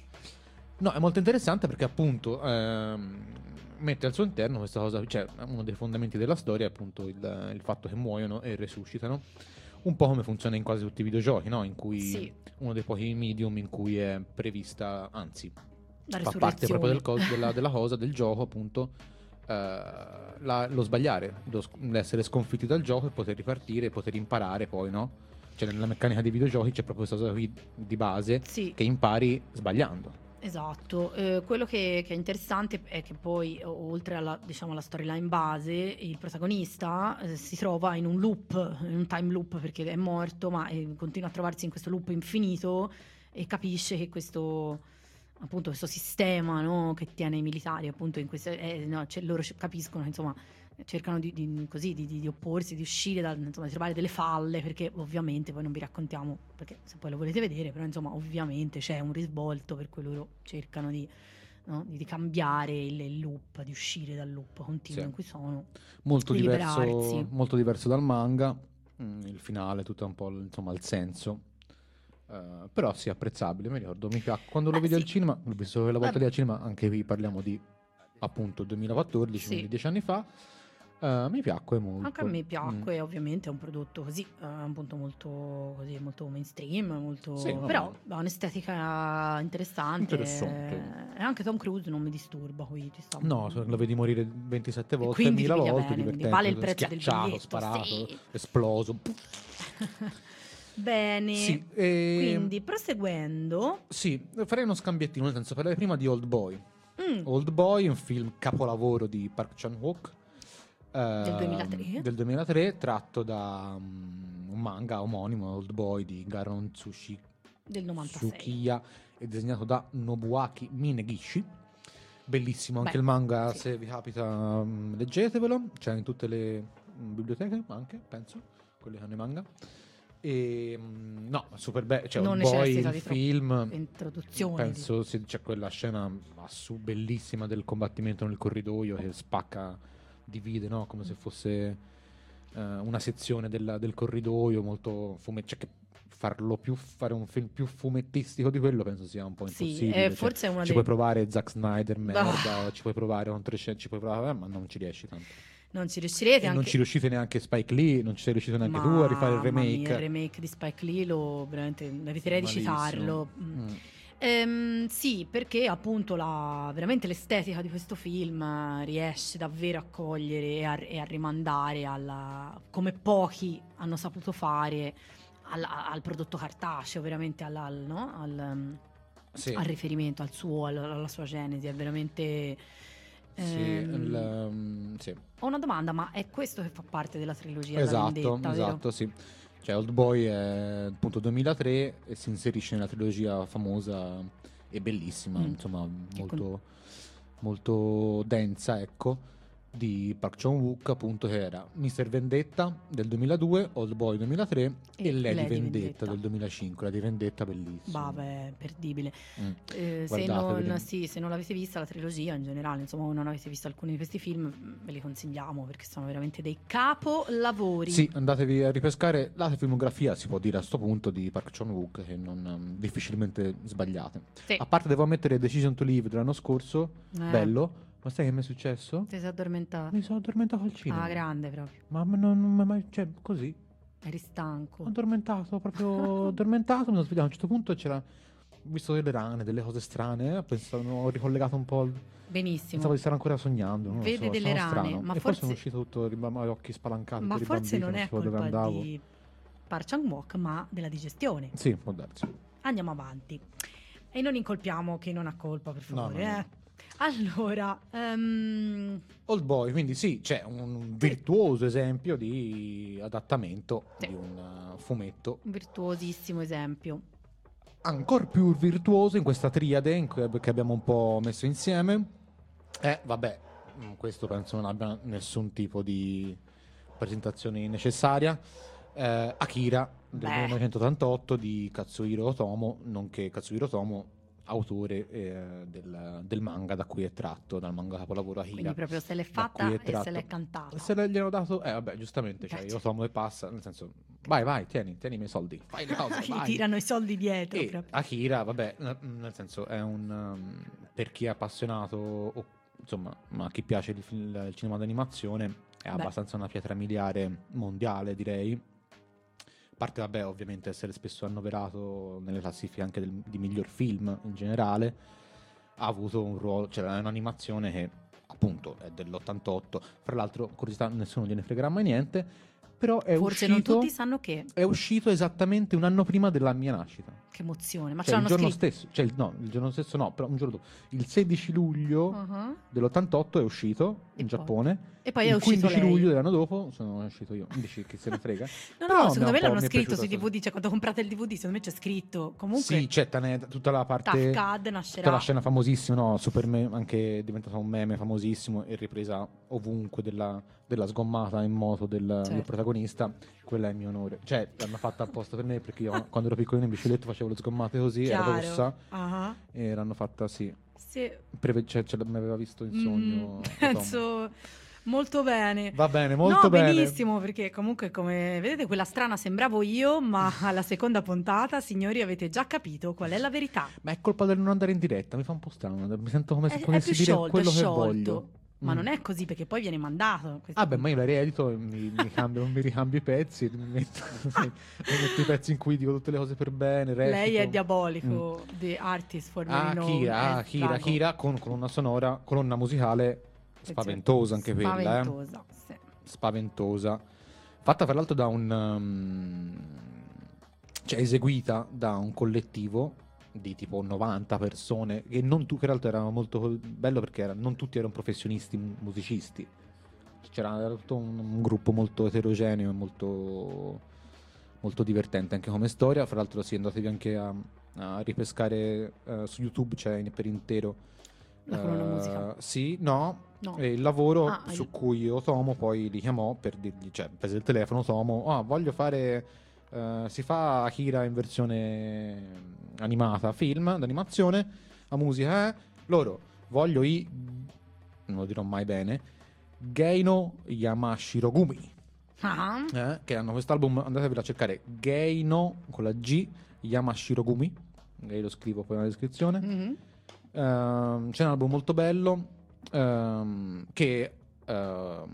No, è molto interessante perché appunto ehm, mette al suo interno questa cosa, cioè uno dei fondamenti della storia è appunto il, il fatto che muoiono e resuscitano, un po' come funziona in quasi tutti i videogiochi, no? In cui Sì. uno dei pochi medium in cui è prevista, anzi La fa parte proprio del resurrezione. cos- della, della cosa, del gioco appunto, eh, la- lo sbagliare, lo sc- l'essere sconfitti dal gioco e poter ripartire e poter imparare poi, no? Cioè nella meccanica dei videogiochi c'è proprio questa cosa qui di base Sì. che impari sbagliando. Esatto, eh, quello che, che è interessante è che poi o- oltre alla, diciamo, alla storyline base, il protagonista eh, si trova in un loop, in un time loop perché è morto, ma eh, continua a trovarsi in questo loop infinito e capisce che questo, appunto, questo sistema, no, che tiene i militari appunto in queste, eh, no, cioè, loro c- capiscono che, insomma, cercano di, di- così, di, di- di opporsi, di uscire, da, insomma, di trovare delle falle, perché ovviamente poi non vi raccontiamo, perché se poi lo volete vedere, però insomma ovviamente c'è un risvolto per cui loro cercano di, no, di, di cambiare il, il loop, di uscire dal loop continuo Sì. in cui sono, Molto di diverso, liberarsi. molto diverso dal manga, mm, il finale, tutto un po' il- insomma il senso. Eh, però sì, apprezzabile, mi ricordo, mi piace. Quando lo Beh, vedi sì. al cinema, l'ho visto quella volta Beh. lì al cinema, anche qui parliamo di appunto duemilaquattordici, Sì. quindi dieci anni fa. Eh, mi piacque molto. anche a me Mm. piacque, ovviamente è un prodotto così, eh, appunto molto, così, molto mainstream, molto, Sì, no, però no. ha un'estetica interessante, Interessante. e anche Tom Cruise non mi disturba, qui ci sta. No, se lo vedi morire ventisette volte, quindi mila ti piglia volte, bene, quindi divertente, vale il prezzo del schiacciato, biglietto, sparato, sì. esploso. Bene, Sì, e- quindi proseguendo, Sì, farei uno scambiettino, nel senso, parlare prima di Old Boy. mm, Old Boy, un film capolavoro di Park Chan-wook ehm, Del duemilatré. del duemilatré, tratto da um, un manga omonimo, Old Boy di Garon Tsushi, del novantasei. Tsukiya, e disegnato da Nobuaki Minegishi. Bellissimo anche Beh, il manga, sì. se vi capita um, leggetevelo, c'è in tutte le mm, biblioteche anche, penso, quelle che hanno i manga. E mm, no, super bello, cioè Non Old Boy, necessita il di troppo film, introduzione, penso sì, c'è quella scena assu- bellissima del combattimento nel corridoio che spacca, divide, no? Come se fosse eh, una sezione della- del corridoio molto fume- cioè che farlo più, fare un film più fumettistico di quello penso sia un po' Sì, impossibile. eh, cioè, forse è una ci dei- puoi provare Zack Snyder merda, Ah. ci puoi provare contro ci puoi provare, ma non ci riesci tanto. non ci riuscirete E anche... non ci riuscite neanche Spike Lee, non ci sei riuscito neanche tu a rifare il Mamma remake. mia, il remake di Spike Lee lo veramente eviterei di Malissimo. citarlo. Mm. Mm. Ehm, sì, perché appunto la, veramente l'estetica di questo film eh, riesce davvero a cogliere e a, e a rimandare alla, come pochi hanno saputo fare, al, al prodotto cartaceo, veramente alla- al, no? al, um, Sì. al riferimento, al suo, alla, alla sua genesi. È veramente... Sì, ehm, il, um, sì. Ho una domanda, ma è questo che fa parte della trilogia? La Esatto, Vendetta, vero? esatto, sì. Cioè Old Boy è appunto duemilatré e si inserisce nella trilogia famosa e bellissima, Mm. insomma, Che molto, molto densa, ecco. di Park Chan-wook, appunto, che era mister Vendetta del duemiladue, Oldboy duemilatré e, e Lady, Lady Vendetta, Vendetta del duemilacinque. Lady Vendetta bellissima. Vabbè, perdibile. Mm. Eh, se, non, sì, se non l'avete vista la trilogia in generale, insomma, o non avete visto alcuni di questi film, ve li consigliamo perché sono veramente dei capolavori. Sì, andatevi a ripescare la filmografia, si può dire a sto punto, di Park Chan-wook, che non um, difficilmente sbagliate. Sì. A parte devo ammettere Decision to Live dell'anno scorso, eh. bello. Ma sai che mi è successo? Ti sei addormentato? Mi sono addormentato al cinema. Ah, grande proprio. Ma non, non mai, cioè, così. Eri stanco. Ho addormentato, proprio addormentato, mi sono svegliato. A un certo punto c'era, ho visto delle rane, delle cose strane, ho pensato, ho ricollegato un po'. Benissimo. Pensavo di stare ancora sognando. Non Vede so, delle rane, strano. ma e forse poi sono uscito tutto, con gli occhi spalancati. Ma forse non è dove colpa andavo. di Park Chan-wook, ma della digestione. Sì, può darsi. Andiamo avanti. E non incolpiamo chi non ha colpa, per favore, no, no, no. eh. Allora, um... Oldboy, quindi sì, c'è un virtuoso esempio di adattamento sì. di un uh, fumetto. Un virtuosissimo esempio. Ancora più virtuoso in questa triade in cui, che abbiamo un po' messo insieme. E vabbè, questo penso non abbia nessun tipo di presentazione necessaria. Eh, Akira del Beh. millenovecentottantotto di Katsuhiro Otomo, nonché Katsuhiro Otomo, autore eh, del, del manga da cui è tratto, dal manga capolavoro Akira. Quindi proprio se l'è fatta e se l'è cantata. Se le, gli hanno dato, eh vabbè, giustamente, cioè, io Otomo e passa, nel senso, vai vai, tieni, tieni i miei soldi, fai le cose, Gli tirano i soldi dietro. E Akira, vabbè, nel senso, è un, um, per chi è appassionato, o insomma, ma a chi piace il, il, il cinema d'animazione, è Beh. abbastanza una pietra miliare mondiale, direi. A parte, vabbè, ovviamente essere spesso annoverato nelle classifiche anche del, di miglior film in generale, ha avuto un ruolo, cioè è un'animazione che appunto è dell'ottantotto, fra l'altro, curiosità, nessuno gliene fregherà mai niente, però è Forse uscito, non tutti sanno che è uscito esattamente un anno prima della mia nascita. Che emozione, ma cioè ce il giorno scritto. stesso, cioè il, no, il giorno stesso no, però un giorno dopo, il sedici luglio uh-huh. dell'ottantotto è uscito e in poi. Giappone. E poi il è uscito quindici lei. luglio dell'anno dopo sono uscito io. Dici che se ne frega? No, però no, secondo me l'hanno scritto sui D V D, cosa. Cioè quando comprate il D V D, secondo me c'è scritto. Comunque sì, c'è tane, tutta la parte Tafkad nascerà. Tutta la scena famosissima, no, super me- anche è diventato un meme famosissimo e ripresa ovunque della, della sgommata in moto del, certo. del protagonista. Quella è il mio onore. Cioè, l'hanno fatta apposta per me perché io quando ero piccolino in bicicletta facevo le sgommate così, Chiaro. era rossa uh-huh. e l'hanno fatta sì. Sì. Preve- cioè, ce mi aveva visto in sogno. Mm, penso molto bene. Va bene, molto no, bene. benissimo, perché comunque come vedete quella strana sembravo io, ma alla seconda puntata, signori, avete già capito qual è la verità. Ma è colpa del non andare in diretta, mi fa un po' strano, mi sento come se è, potessi è dire sciolto, quello è che sciolto. voglio. Ma mm. non è così perché poi viene mandato. Ah beh, ma io la riedito e mi, mi, cambio, mi ricambio i pezzi, mi metto, mi metto i pezzi in cui dico tutte le cose per bene. Recito. Lei è diabolico, mm. the artist for ah, Kira, ah, Kira, Kira con colonna sonora, colonna musicale spaventosa anche quella. Spaventosa, eh. sì. Spaventosa. Fatta fra l'altro da un... Um, cioè eseguita da un collettivo di tipo novanta persone, che non tu, che in realtà era molto bello perché era, non tutti erano professionisti musicisti, c'era era tutto un, un gruppo molto eterogeneo e molto, molto divertente anche come storia. Fra l'altro sì, andatevi anche a, a ripescare uh, su YouTube, c'è in, per intero la colonna uh, musica. Sì, no, no. E il lavoro ah, su io... cui Otomo poi li chiamò per dirgli, cioè prese il telefono Otomo, ah voglio fare uh, si fa Akira in versione animata, film d'animazione, la musica è loro, voglio i non lo dirò mai bene, Geino Yamashirogumi, ah. eh, che hanno quest'album, andatevelo a cercare, Geino con la G Yamashirogumi, che lo scrivo poi nella descrizione. Mm-hmm. Uh, c'è un album molto bello uh, che uh,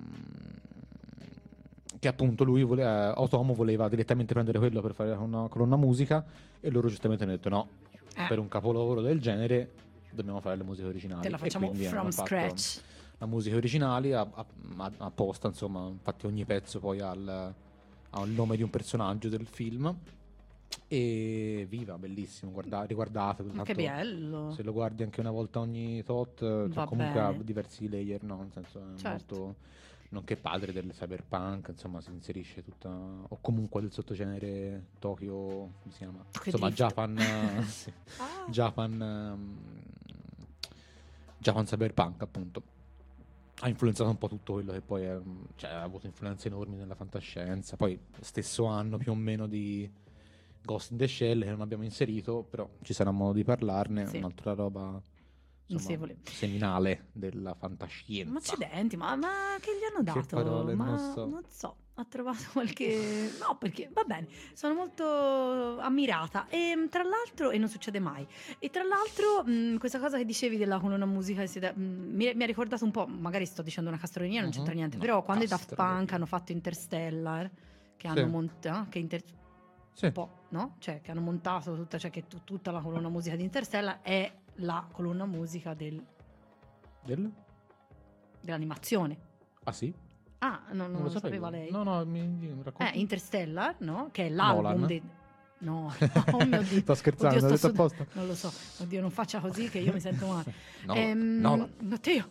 che appunto lui voleva, Otomo voleva direttamente prendere quello per fare una colonna musica e loro giustamente hanno detto no, eh. per un capolavoro del genere dobbiamo fare le musiche originali. Te la facciamo from scratch. La musica originali apposta, insomma, infatti ogni pezzo poi ha il, ha il nome di un personaggio del film. E viva, bellissimo, guarda, riguardate, ma che bello, se lo guardi anche una volta ogni tot, cioè comunque bene. Ha diversi layer, no? Nel senso è certo. molto, nonché padre del cyberpunk, insomma si inserisce tutta, o comunque del sottogenere Tokyo, come si chiama? Che insomma drift. Japan sì. ah. Japan um, Japan cyberpunk appunto. ha influenzato un po' tutto quello che poi è, cioè, ha avuto influenze enormi nella fantascienza. Poi stesso anno più o meno di Ghost in the Shell, che non abbiamo inserito, però ci sarà modo di parlarne. Sì. Un'altra roba, insomma, seminale della fantascienza. Ma accidenti, ma, ma che gli hanno dato? Che parole, ma, non so. Non so, ha trovato qualche... No, perché, va bene, sono molto ammirata. E tra l'altro, e non succede mai, e tra l'altro mh, questa cosa che dicevi della colonna musicale mh, mi, mi ha ricordato un po', magari sto dicendo una castroneria, non uh-huh. c'entra niente, no, però quando i Daft Punk hanno fatto Interstellar, che hanno sì. montato... Che inter... Sì. Un po', no? Cioè, che hanno montato tutta, cioè che t- tutta la colonna musica di Interstellar è la colonna musica del... Del? Dell'animazione. Ah sì? Ah, no, non, non lo, lo sapeva lei. No, no, mi, mi racconti. Eh, Interstellar, no? Che è l'album di... No, oh mio Dio. Sto scherzando, Oddio, sto sto sud- non lo so. Oddio, non faccia così che io mi sento male. no, ehm, no. Oddio.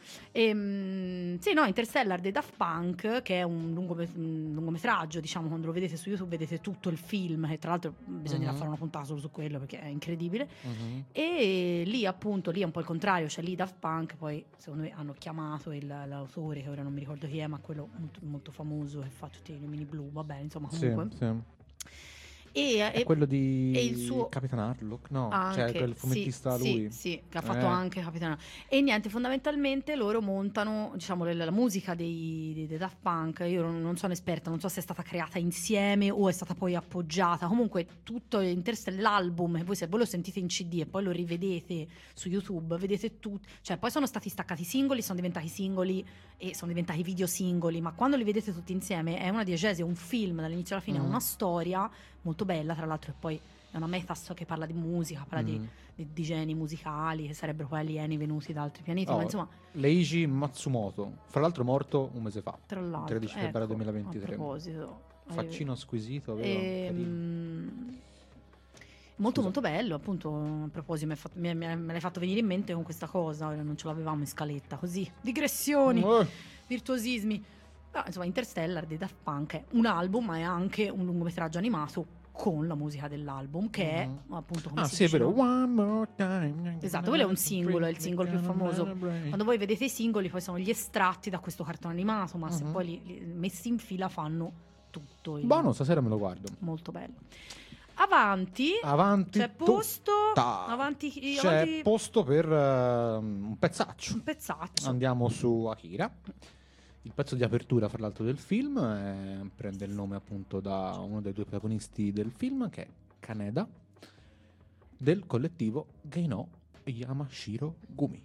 Ehm, sì, no, Interstellar dei Daft Punk, che è un, lungo, un lungometraggio, diciamo, quando lo vedete su YouTube vedete tutto il film, che tra l'altro bisognerà uh-huh. fare una puntata solo su quello perché è incredibile. Uh-huh. E lì appunto, lì è un po' il contrario, cioè lì Daft Punk poi secondo me hanno chiamato il, l'autore, che ora non mi ricordo chi è, ma quello molto, molto famoso che fa tutti i mini blu, vabbè, insomma, comunque. Sì, sì. E, è quello di e il suo Capitan Harlock, no? Anche, cioè quel fumettista sì, lui sì, sì, che ha fatto eh. anche Capitan Harlock. E niente, fondamentalmente loro montano, diciamo, la, la musica dei, dei, dei Daft Punk. Io non, non sono esperta, non so se è stata creata insieme o è stata poi appoggiata. Comunque tutto l'album, e voi se voi lo sentite in C D e poi lo rivedete su YouTube, vedete tutto, cioè poi sono stati staccati singoli, sono diventati singoli e sono diventati video singoli, ma quando li vedete tutti insieme è una diegesi, è un film dall'inizio alla fine, è mm. una storia molto bella, tra l'altro, e poi è una metas che parla di musica, parla mm. di, di, di geni musicali che sarebbero poi alieni venuti da altri pianeti, oh, ma insomma Leiji Matsumoto, fra l'altro morto un mese fa, tra l'altro, tredici febbraio ecco, duemilaventitré. A proposito, faccino squisito, vero? E, mm, molto Scusa. molto bello, appunto. A proposito, mi, fatto, mi, mi, me l'hai fatto venire in mente con questa cosa, non ce l'avevamo in scaletta, così digressioni, uh. virtuosismi. Però, insomma, Interstellar dei Daft Punk è un album, ma è anche un lungometraggio animato con la musica dell'album, che è mm-hmm. appunto come ah, si sì, dice, è vero. no? One more time. Esatto, quello è un singolo, è il singolo più famoso. Quando voi vedete i singoli, poi sono gli estratti da questo cartone animato, ma mm-hmm. se poi li, li messi in fila fanno tutto. Il... Buono, stasera me lo guardo. Molto bello. Avanti, avanti c'è posto, tutta. avanti, c'è avanti... posto per uh, un pezzaccio. Un pezzaccio. Andiamo su Akira. Il pezzo di apertura, fra l'altro, del film eh, prende il nome appunto da uno dei due protagonisti del film, che è Kaneda, del collettivo Geino Yamashiro Gumi.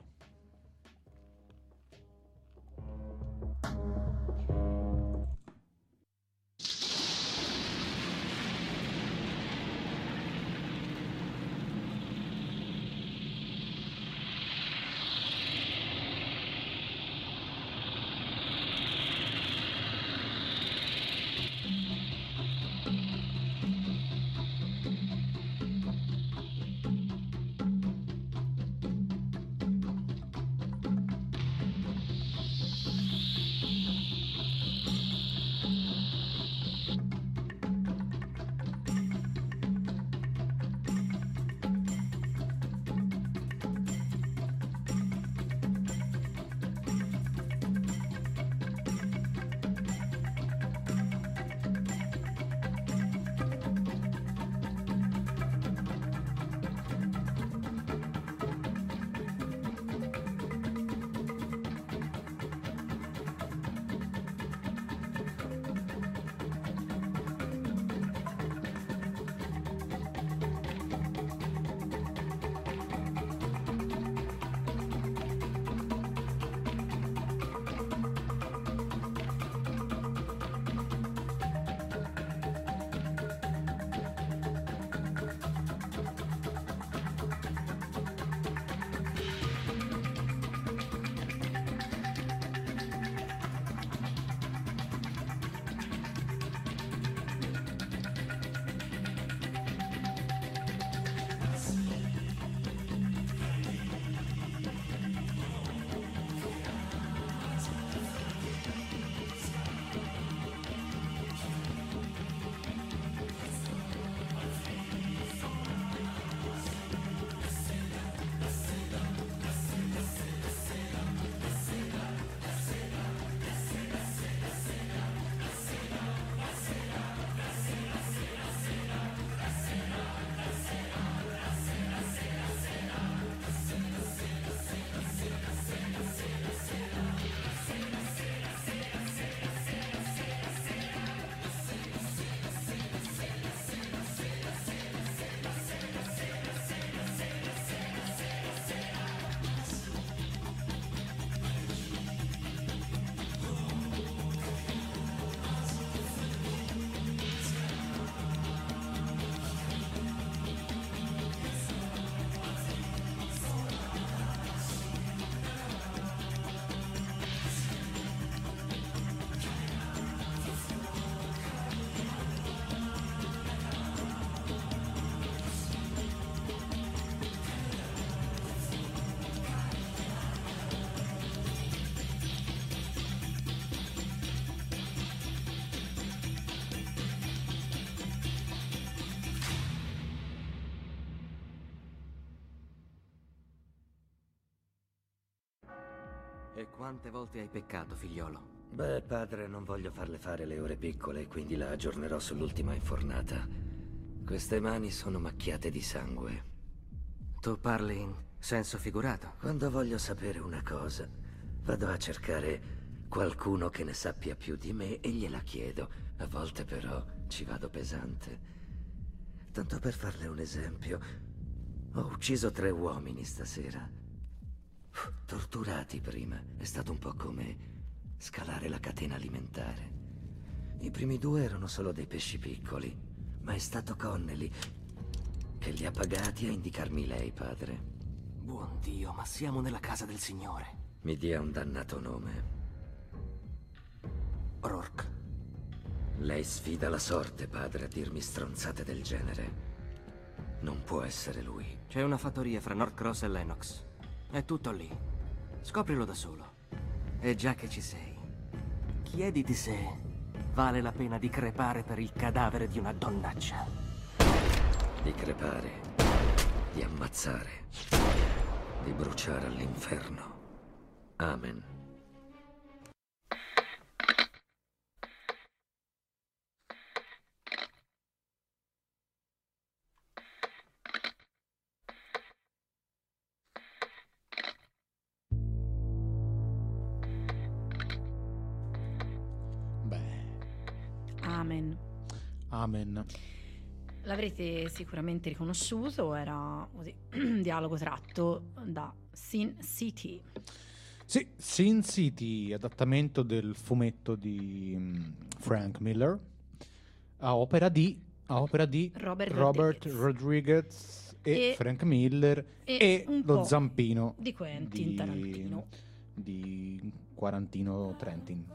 E quante volte hai peccato, figliolo? Beh, padre, non voglio farle fare le ore piccole, quindi la aggiornerò sull'ultima infornata. Queste mani sono macchiate di sangue. Tu parli in senso figurato? Quando voglio sapere una cosa, vado a cercare qualcuno che ne sappia più di me e gliela chiedo. A volte però ci vado pesante. Tanto per farle un esempio, ho ucciso tre uomini stasera. Uff, torturati prima. È stato un po' come scalare la catena alimentare. I primi due erano solo dei pesci piccoli, ma è stato Connelly che li ha pagati a indicarmi lei, padre. Buon Dio, ma siamo nella casa del Signore. Mi dia un dannato nome. Rourke. Lei sfida la sorte, padre, a dirmi stronzate del genere. Non può essere lui. C'è una fattoria fra Norcross e Lennox. È tutto lì. Scoprilo da solo. E già che ci sei, chiediti se vale la pena di crepare per il cadavere di una donnaccia. Di crepare, di ammazzare, di bruciare all'inferno. Amen. Amen. Amen. L'avrete sicuramente riconosciuto, era così, un dialogo tratto da Sin City. Sì, Sin City, adattamento del fumetto di um, Frank Miller, a opera di, a opera di Robert, Robert Rodriguez. Rodriguez e, E- Frank Miller e e, un lo po' zampino di Quentin di, Tarantino. di Quarantino Trentin.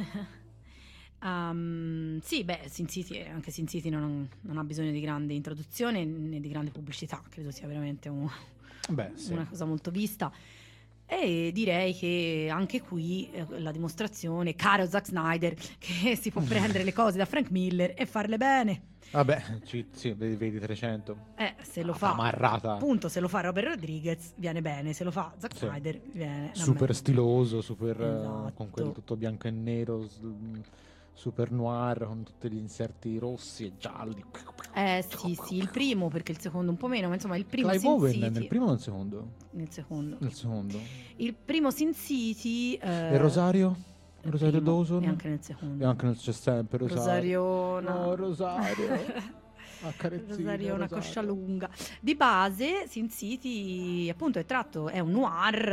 Um, sì, beh, Sin City, anche Sin City non, non ha bisogno di grande introduzione né di grande pubblicità, credo sia veramente un- Beh, sì. una cosa molto vista. E direi che anche qui eh, la dimostrazione, caro Zack Snyder, che si può prendere le cose da Frank Miller e farle bene. Vabbè, ci, sì, vedi, vedi trecento. Eh, se lo Ah, fa, amarrata. appunto, se lo fa Robert Rodriguez viene bene, se lo fa Zack Sì. Snyder viene una Super merda. stiloso, super eh, Esatto. con quel tutto bianco e nero, s- super noir, con tutti gli inserti rossi e gialli. Eh sì, sì, il primo, perché il secondo un po' meno, ma insomma il primo Clive Sin Owen City, nel primo o nel secondo? nel secondo. Nel secondo. Il primo Sin City eh, E Rosario? il Rosario primo, Dawson? e anche nel secondo. E anche nel c'è sempre Rosario. Rosariona. No, Rosario. Accarezzina, Rosariona, Rosario. coscia lunga. Di base Sin City appunto è tratto, è un noir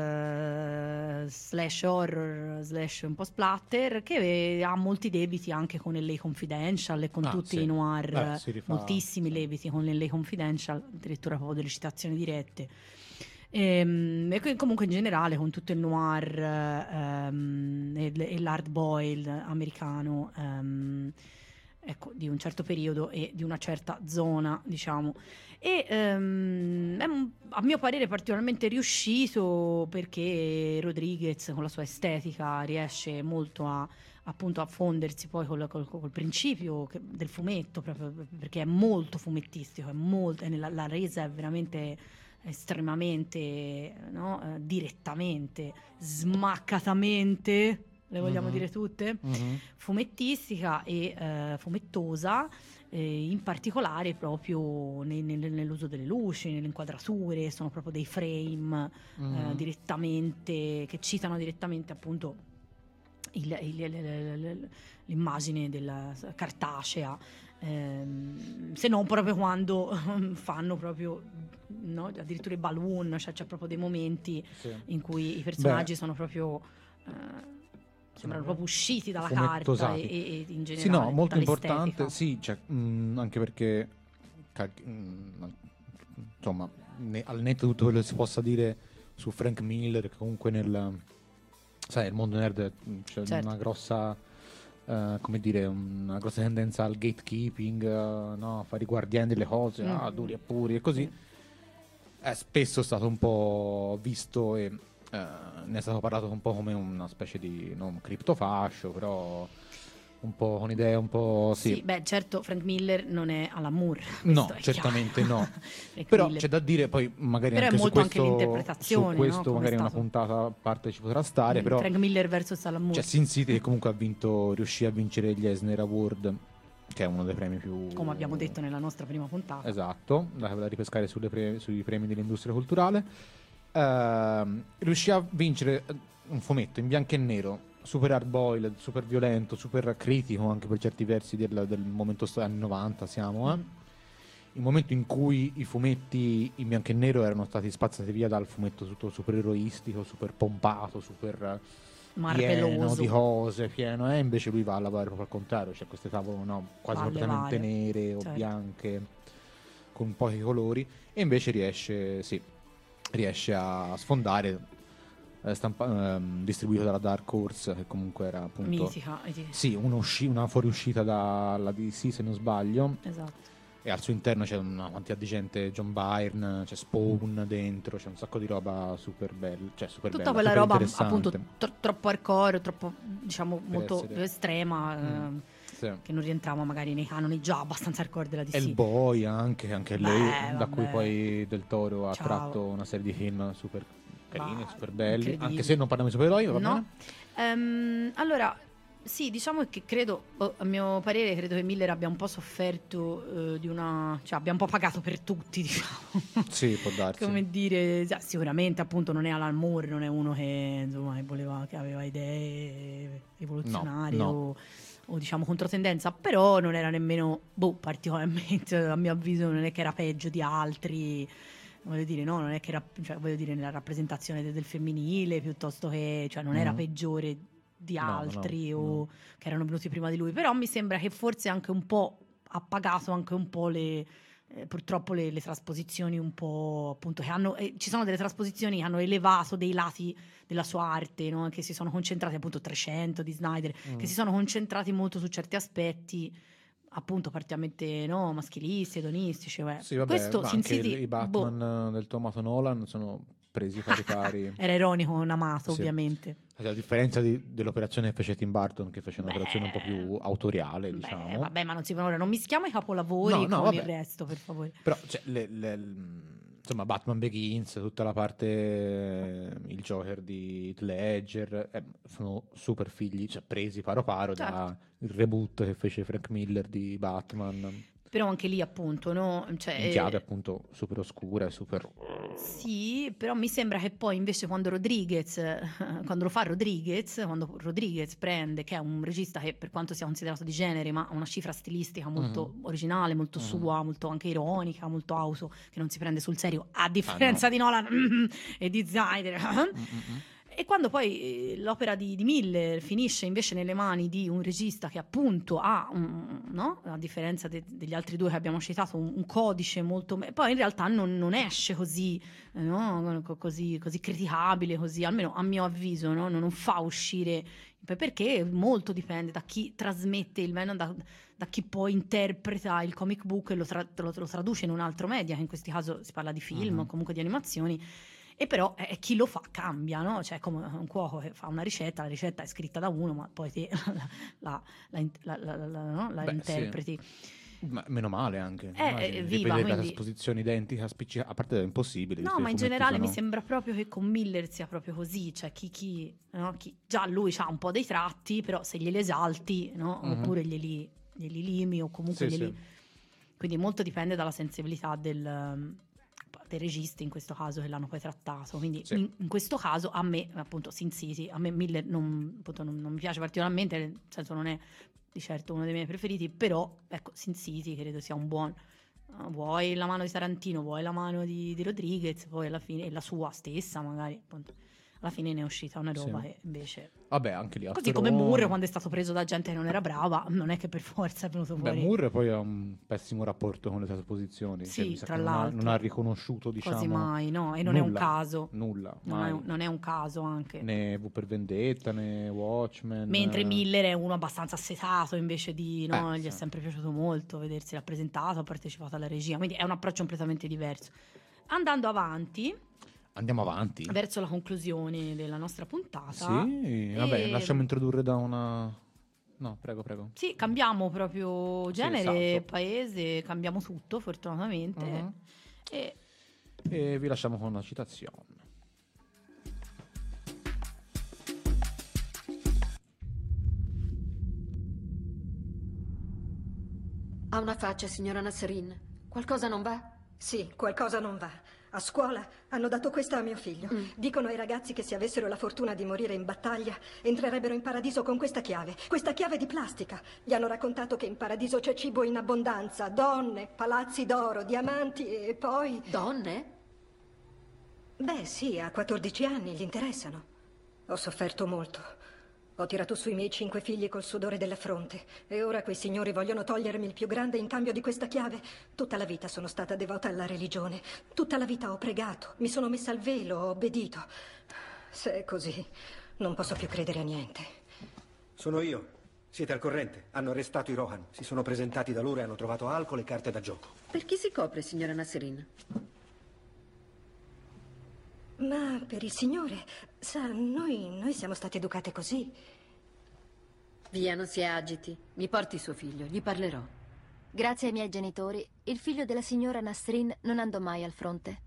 eh, slash horror slash un po' splatter che ha molti debiti anche con L A Confidential e con Ah, tutti sì. i noir, Beh, si rifà, moltissimi debiti con L A Confidential, addirittura proprio delle citazioni dirette. Ehm, E, que- comunque in generale con tutto il noir ehm, e, l- e l'hard boiled americano, ehm, ecco, di un certo periodo e di una certa zona, diciamo. E ehm, è un- a mio parere particolarmente riuscito perché Rodriguez con la sua estetica riesce molto a appunto a fondersi poi col, col- col principio che- del fumetto, proprio perché è molto fumettistico, è molto, e nella, la resa è veramente estremamente, no? Eh, direttamente, smaccatamente, le vogliamo Mhm. dire tutte, Mhm. fumettistica e eh, fumettosa, eh, in particolare proprio ne- ne- nell'uso delle luci, nelle inquadrature, sono proprio dei frame eh, Mhm. direttamente, che citano direttamente appunto il- il- il- il- l'immagine della cartacea, ehm, se non proprio quando fanno proprio, no, addirittura i balloon, cioè c'è proprio dei momenti Sì. in cui i personaggi Beh. sono proprio eh, sembrano proprio usciti dalla Fumettosati. carta e, e- e in generale Sì, no, tutta molto l'estetica. importante, sì, cioè, mh, anche perché ca- mh, insomma, ne- al netto di tutto quello che si possa dire su Frank Miller, che comunque nel sai, il mondo nerd mh, c'è Certo. una grossa eh, come dire, una grossa tendenza al gatekeeping, eh, no? A fare i guardiani delle cose, Mm. ah, duri e puri e così. È spesso stato un po' visto e eh, ne è stato parlato un po' come una specie di non criptofascio, però un po' con idee un po' sì. Sì, beh, certo Frank Miller non è Alan Moore. No, certamente no. Però Miller. C'è da dire poi magari però anche è molto su questo, anche l'interpretazione, su questo no? magari una puntata a parte ci potrà stare, mm, però Frank Miller versus Alan Moore. Cioè Sin City che comunque ha vinto, riuscì a vincere gli Eisner Award, che è uno dei premi più, come abbiamo detto nella nostra prima puntata. Esatto, da, da ripescare sulle pre, sui premi dell'industria culturale. Uh, riuscì a vincere un fumetto in bianco e nero, super hard boiled, super violento, super critico anche per certi versi del, del momento anni novanta siamo, eh? Mm. Il momento in cui i fumetti in bianco e nero erano stati spazzati via dal fumetto tutto super eroistico, super pompato, super pieno di cose, pieno, e eh? Invece lui va a lavorare proprio al contrario, c'è cioè queste tavole no, quasi valle, completamente valle. nere o certo. bianche con pochi colori, e invece riesce, sì, riesce a sfondare. Stampa, ehm, distribuito dalla Dark Horse, che comunque era appunto mitica, sì, una, usci- una fuoriuscita dalla D C se non sbaglio, esatto. E al suo interno c'è una quantità di gente, John Byrne, c'è Spawn dentro, c'è un sacco di roba super bella, cioè super tutta bella, quella super roba appunto tro- troppo hardcore, troppo diciamo per molto essere. estrema, mm. eh, sì. Che non rientrava magari nei canoni già abbastanza hardcore della D C. E il Boy anche, anche lei, Beh, da vabbè. cui poi Del Toro ha Ciao. tratto una serie di film super carini, bah, super belli, anche se non parliamo di supereroi, va no. bene? Um, allora, sì, diciamo che credo, oh, a mio parere, credo che Miller abbia un po' sofferto uh, di una, cioè abbia un po' pagato per tutti, diciamo. Sì, può darsi. Come dire, sicuramente appunto non è Alan Moore, non è uno che insomma che voleva, che aveva idee rivoluzionarie no, no. o o diciamo controtendenza, però non era nemmeno boh, particolarmente, a mio avviso non è che era peggio di altri. Voglio dire, no, non è che era, cioè, voglio dire, nella rappresentazione del, del femminile, piuttosto che, cioè, non mm. era peggiore di no, altri no, o no. che erano venuti prima di lui. Però mi sembra che forse anche un po' ha pagato anche un po' le, eh, purtroppo le, le trasposizioni un po' appunto che hanno, eh, ci sono delle trasposizioni che hanno elevato dei lati della sua arte, no? Che si sono concentrati appunto trecento di Snyder, mm. che si sono concentrati molto su certi aspetti appunto particolarmente no, maschilisti, edonistici. Beh. Sì, vabbè, questo Sin City, i Batman boh. del Tomato Nolan sono presi pari pari. Era ironico, non amato sì. ovviamente. A differenza di, dell'operazione che fece Tim Burton, che fece un'operazione beh, un po' più autoriale, beh, diciamo. Vabbè, ma non si ora non mischiamo i capolavori no, no, con vabbè. il resto, per favore. Però cioè, le, le, insomma, Batman Begins, tutta la parte, il Joker di Heath Ledger, eh, sono super figli, cioè presi paro paro certo. dal reboot che fece Frank Miller di Batman. Però anche lì appunto no? Cioè, in chiave appunto super oscura e super sì, però mi sembra che poi invece quando Rodriguez quando lo fa Rodriguez quando Rodriguez prende, che è un regista che per quanto sia considerato di genere ma ha una cifra stilistica molto mm-hmm. originale, molto mm-hmm. sua, molto anche ironica, molto auto, che non si prende sul serio a differenza ah, no. di Nolan mm-hmm, e di Snyder mm-hmm. E quando poi l'opera di, di Miller finisce invece nelle mani di un regista che appunto ha, un, no? a differenza de, degli altri due che abbiamo citato, un, un codice molto... Me- poi in realtà non, non esce così, no? così, così criticabile, così, almeno a mio avviso, no? non, non fa uscire... Perché molto dipende da chi trasmette il meno, da, da chi poi interpreta il comic book e lo, tra- lo, lo traduce in un altro media, che in questo caso si parla di film o uh-huh. comunque di animazioni. E però eh, chi lo fa cambia, no? Cioè come un cuoco che fa una ricetta, la ricetta è scritta da uno, ma poi te la, la, la, la, la, no? la Beh, interpreti. Sì. Ma meno male anche. Eh, viva, quindi... la trasposizione identica, spiccicata, a parte è impossibile. No, ma in generale sono... mi sembra proprio che con Miller sia proprio così, cioè chi, chi, no? chi già lui ha un po' dei tratti, però se glieli esalti, no? Uh-huh. Oppure glieli, glieli limi o comunque sì, glieli... Sì. Quindi molto dipende dalla sensibilità del... dei registi in questo caso che l'hanno poi trattato, quindi sì. in, in questo caso a me appunto Sin City, a me Miller non, appunto, non, non mi piace particolarmente, nel senso non è di certo uno dei miei preferiti, però ecco Sin City credo sia un buon uh, vuoi la mano di Tarantino, vuoi la mano di, di Rodriguez, poi alla fine la sua stessa magari appunto alla fine ne è uscita una roba sì. che invece vabbè anche lì così come Moore quando è stato preso da gente che non era brava, non è che per forza è venuto fuori. Beh, Moore poi ha un pessimo rapporto con le trasposizioni, sì, cioè, tra non l'altro ha, non ha riconosciuto diciamo quasi mai, no, e non nulla, è un caso nulla non mai. È, non è un caso anche né V per Vendetta né Watchmen, mentre Miller è uno abbastanza assetato invece di no, eh, gli sì. è sempre piaciuto molto vedersi rappresentato, ha partecipato alla regia, quindi è un approccio completamente diverso. Andando avanti Andiamo avanti. verso la conclusione della nostra puntata. Sì, vabbè, e... lasciamo introdurre da una No, prego, prego. Sì, cambiamo proprio genere, Sì, paese, cambiamo tutto, fortunatamente. Uh-huh. E... e vi lasciamo con una citazione. Ha una faccia, signora Nasrin. Qualcosa non va? Sì, qualcosa non va. A scuola hanno dato questa a mio figlio. Mm. Dicono ai ragazzi che se avessero la fortuna di morire in battaglia entrerebbero in paradiso con questa chiave. Questa chiave di plastica. Gli hanno raccontato che in paradiso c'è cibo in abbondanza, donne, palazzi d'oro, diamanti e poi... Donne? Beh, sì, a quattordici anni gli interessano. Ho sofferto molto. Ho tirato sui miei cinque figli col sudore della fronte e ora quei signori vogliono togliermi il più grande in cambio di questa chiave. Tutta la vita sono stata devota alla religione. Tutta la vita ho pregato, mi sono messa al velo, ho obbedito. Se è così, non posso più credere a niente. Sono io. Siete al corrente. Hanno arrestato i Rohan. Si sono presentati da loro e hanno trovato alcol e carte da gioco. Per chi si copre, signora Nasrin? Ma per il signore, sa, noi, noi siamo state educate così. Via, non si agiti. Mi porti suo figlio, gli parlerò. Grazie ai miei genitori, il figlio della signora Nasrin non andò mai al fronte.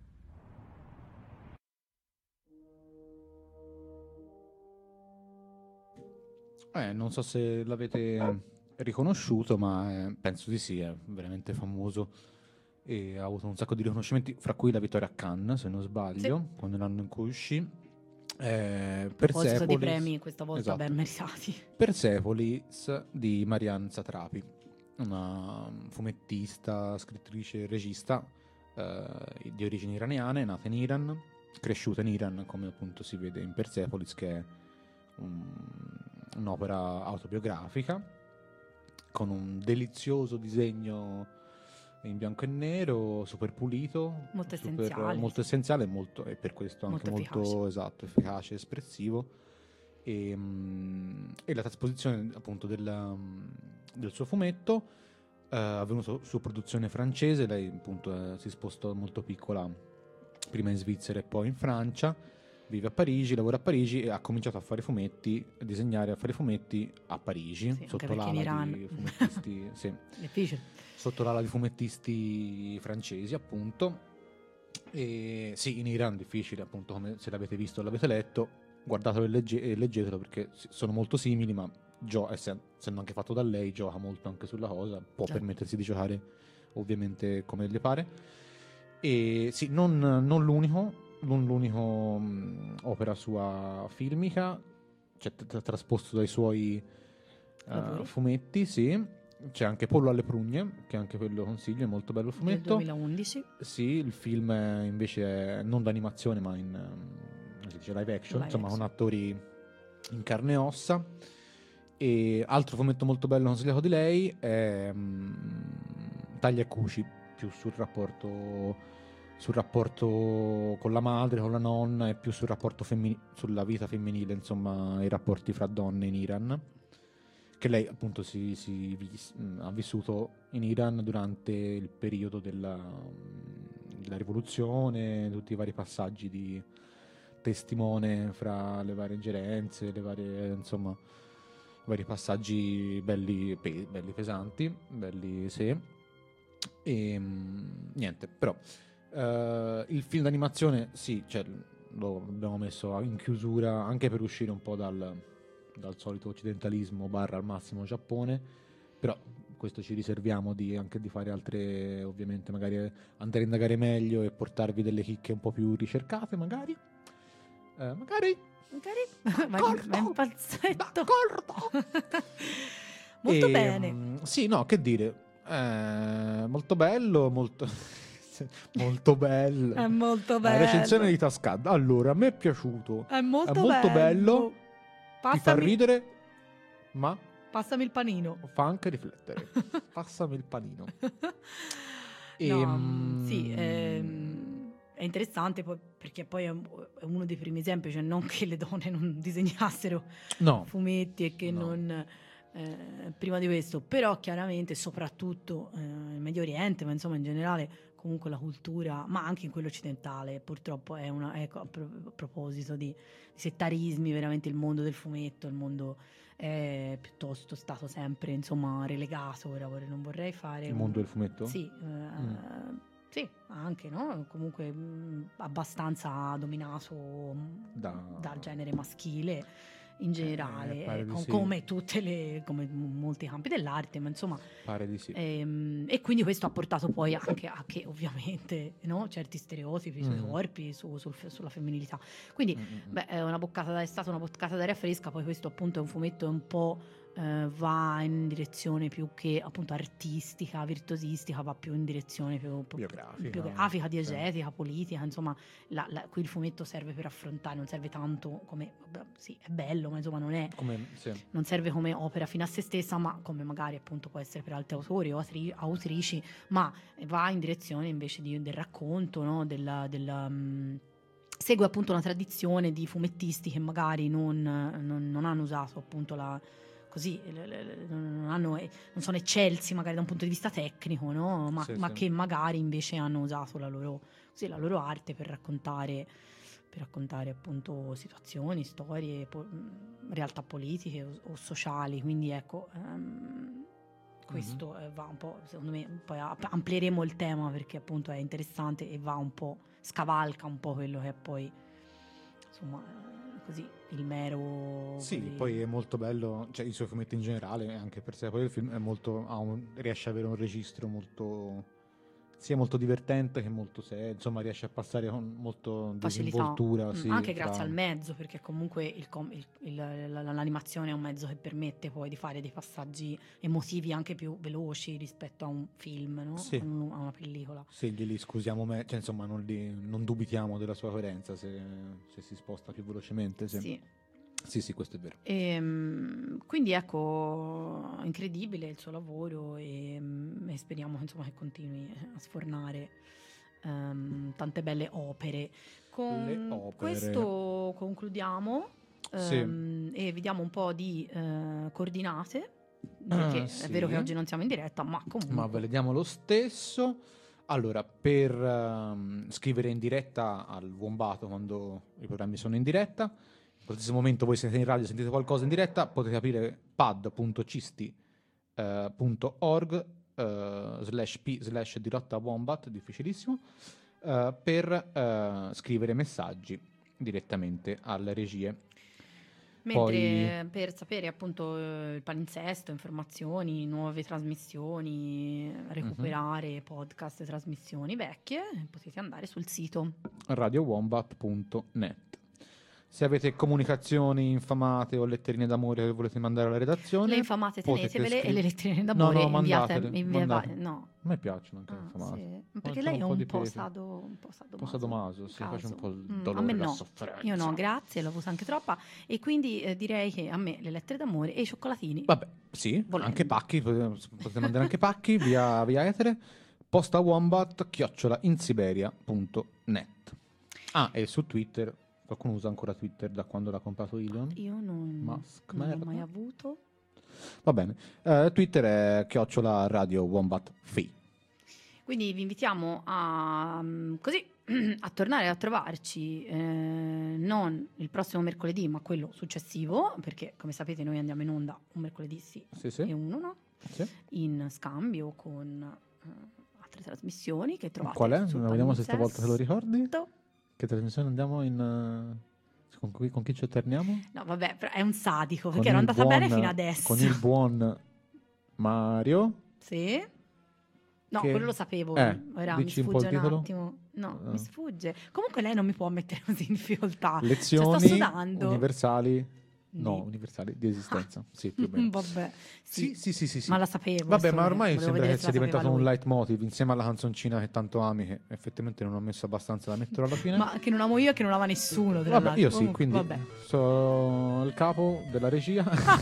Eh, non so se l'avete riconosciuto, ma eh, penso di sì, è veramente famoso. E ha avuto un sacco di riconoscimenti, fra cui la vittoria a Cannes, se non sbaglio, sì. quando l'anno in cui uscì. Eh, Persepolis, di premi questa volta esatto. ben meritati. Persepolis di Marianne Satrapi, una fumettista, scrittrice e regista eh, di origini iraniane, nata in Iran, cresciuta in Iran, come appunto si vede in Persepolis, che è un, un'opera autobiografica con un delizioso disegno in bianco e nero, super pulito, molto super, essenziale, molto essenziale molto, e per questo anche molto, molto esatto, efficace, espressivo. E, um, e la trasposizione appunto del, del suo fumetto uh, è avvenuto su produzione francese. Lei appunto uh, si spostò molto piccola, prima in Svizzera e poi in Francia, vive a Parigi, lavora a Parigi e ha cominciato a fare fumetti, a disegnare e a fare fumetti a Parigi, sì, sotto l'ala di fumettisti sì. Difficile. Sotto l'ala di fumettisti francesi, appunto. E sì, in Iran è difficile, appunto, come se l'avete visto o l'avete letto, guardatelo e, legge- e leggetelo, perché sono molto simili, ma gio- essendo anche fatto da lei, gioca molto anche sulla cosa, può eh. permettersi di giocare ovviamente come le pare. E sì, non, non l'unico, non l'unico mh, opera sua filmica, cioè t- t- trasposto dai suoi uh, fumetti, sì. C'è anche Pollo alle prugne, che anche quello consiglio, è molto bello il fumetto. Del duemilaundici. Sì, il film è invece è non d'animazione, ma in come si dice, live action, live insomma action. Con attori in carne e ossa. E altro fumetto molto bello consigliato di lei è um, Taglia e cuci, più sul rapporto sul rapporto con la madre, con la nonna, e più sul rapporto femminile, sulla vita femminile, insomma, i rapporti fra donne in Iran. Che lei appunto si, si vis- ha vissuto in Iran durante il periodo della, della rivoluzione, tutti i vari passaggi di testimone fra le varie ingerenze, le varie, insomma, i vari passaggi belli, pe- belli pesanti, belli sì. E niente, però uh, il film d'animazione sì, cioè, lo abbiamo messo in chiusura anche per uscire un po' dal dal solito occidentalismo barra al massimo Giappone, però questo ci riserviamo di, anche di fare altre, ovviamente magari andare a indagare meglio e portarvi delle chicche un po' più ricercate magari eh, magari magari vai in palzetto molto e, bene sì, no, che dire, eh, molto bello, molto molto bello, è molto bello. La recensione di Tascad, allora, a me è piaciuto, è molto, è molto bello, bello. Passami, ti fa ridere, ma passami il panino, fa anche riflettere. Passami il panino. E, no, um... sì, ehm, è interessante poi, perché poi è uno dei primi esempi, cioè non che le donne non disegnassero no. fumetti e che no. non eh, prima di questo, però chiaramente soprattutto eh, in Medio Oriente, ma insomma in generale comunque la cultura, ma anche in quello occidentale purtroppo è una, ecco, a, pro- a proposito di, di settarismi, veramente il mondo del fumetto, il mondo è piuttosto stato sempre, insomma, relegato. Ora vorrei, non vorrei fare il un... mondo del fumetto? Sì, eh, mm. sì, anche, no? Comunque mh, abbastanza dominato da... dal genere maschile in generale, eh, eh, com- sì. come tutte le, come molti campi dell'arte, ma insomma, pare di sì. ehm, e quindi questo ha portato poi anche a che ovviamente, no, certi stereotipi sui Mm. corpi, su, sul, sulla femminilità. Quindi Mm-mm. beh, è una boccata da- è stata una boccata d'aria fresca. Poi questo appunto è un fumetto un po' eh, va in direzione più che appunto artistica, virtuosistica, va più in direzione più, più Biografica. biografica, Sì. diegetica, politica, insomma, la, la, qui il fumetto serve per affrontare, non serve tanto come, vabbè, sì, è bello, ma insomma non è, Come, sì. non serve come opera fine a se stessa, ma come magari appunto può essere per altri autori o atri- autrici, ma va in direzione invece di, del racconto, no? del, del um, segue appunto una tradizione di fumettisti che magari non, non, non hanno usato appunto la così, le, le, le, non, hanno, non sono eccelsi magari da un punto di vista tecnico, no? ma, Sì, ma sì. che magari invece hanno usato la loro, così, la loro arte per raccontare, per raccontare appunto situazioni, storie, po- realtà politiche o, o sociali. Quindi ecco, ehm, questo Mhm. eh, va un po', secondo me, poi a- amplieremo il tema perché appunto è interessante e va un po', scavalca un po' quello che è poi, insomma, eh, così, il mero... Sì, così- poi è molto bello, cioè i suoi fumetti in generale, anche per sé poi il film è molto, ha un- riesce ad avere un registro molto, sia molto divertente che molto serio, insomma riesce a passare con molto facilità. disinvoltura. Mm, sì, anche fra- grazie al mezzo, perché comunque il com- il- il- la- la- l'animazione è un mezzo che permette poi di fare dei passaggi emotivi anche più veloci rispetto a un film, no? Sì. a, un- a una pellicola. Sì, glieli scusiamo, me- cioè insomma non, li- non dubitiamo della sua coerenza se, se si sposta più velocemente. Sì. Sì. Sì, sì, questo è vero. Ehm, quindi ecco, incredibile il suo lavoro e, mm, e speriamo insomma che continui a sfornare ehm, tante belle opere. Con Le opere. questo concludiamo Sì. ehm, e vi diamo un po' di eh, coordinate, perché Ah, è sì. vero che oggi non siamo in diretta, ma comunque Ma ve le diamo lo stesso. Allora, per ehm, scrivere in diretta al Wombato quando i programmi sono in diretta, in qualsiasi momento voi siete in radio e sentite qualcosa in diretta, potete aprire pad punto cisti punto org eh, slash p slash dirotta wombat, difficilissimo, eh, per eh, scrivere messaggi direttamente alle regie. mentre per sapere appunto eh, il palinsesto, informazioni, nuove trasmissioni, recuperare podcast e trasmissioni vecchie, potete andare sul sito. radio wombat punto net. Se avete comunicazioni infamate o letterine d'amore che volete mandare alla redazione, Le infamate potete tenetevele e le scrivere- letterine No, d'amore no, inviate, mandatele, invia- mandatele. no. A me piacciono anche le Ah, infamate. sì. Quando Perché c'è lei è po' un di po' peso. sado, un po' sadomaso. Un po' sadomaso, sì, Caso. faccio un po' il Mm, dolore, a me la no. sofferenza. Io no, grazie, l'ho avuta anche troppa. E quindi eh, direi che a me le lettere d'amore e i cioccolatini. Vabbè, sì, Volendo. anche pacchi, potete potete mandare anche pacchi via, via etere, posta wombat chiocciola insiberia punto net. Ah, e su Twitter, qualcuno usa ancora Twitter da quando l'ha comprato Elon? Io non, Musk, non l'ho merda. mai avuto. Va bene, Eh, Twitter è chiocciola radio wombat fi. Quindi vi invitiamo a, mm, così, a tornare a trovarci eh, non il prossimo mercoledì, ma quello successivo, perché come sapete noi andiamo in onda un mercoledì sì, Sì, sì. e uno no, Sì. in scambio con eh, altre trasmissioni che trovate Qual è? su Vediamo se stavolta te lo ricordi. Palinsesto. Che trasmissione andiamo in... eh, con, cui- con chi ci alterniamo? No, vabbè, però è un sadico, Con perché ero il andata bene buon- fino adesso. Con il buon Mario. Sì? No, Che- quello lo sapevo, Eh, ora mi dici un po' sfugge il un, titolo? attimo. No, Eh. mi sfugge. Comunque lei non mi può mettere così in difficoltà. Lezioni Cioè, sto sudando. universali. No, Sì. universali di esistenza. Sì, più o meno. Vabbè, Sì, sì, sì, sì, sì. Ma la sapevo. Vabbè, ma solo ormai volevo sembra vedere che se sia la sapeva diventato un lui. leitmotiv insieme alla canzoncina che tanto ami, che effettivamente non ho messo abbastanza da mettere alla fine. Ma che non amo io e che non ama nessuno. tra Vabbè, l'altro. io sì, Comunque, quindi vabbè. sono il capo della regia.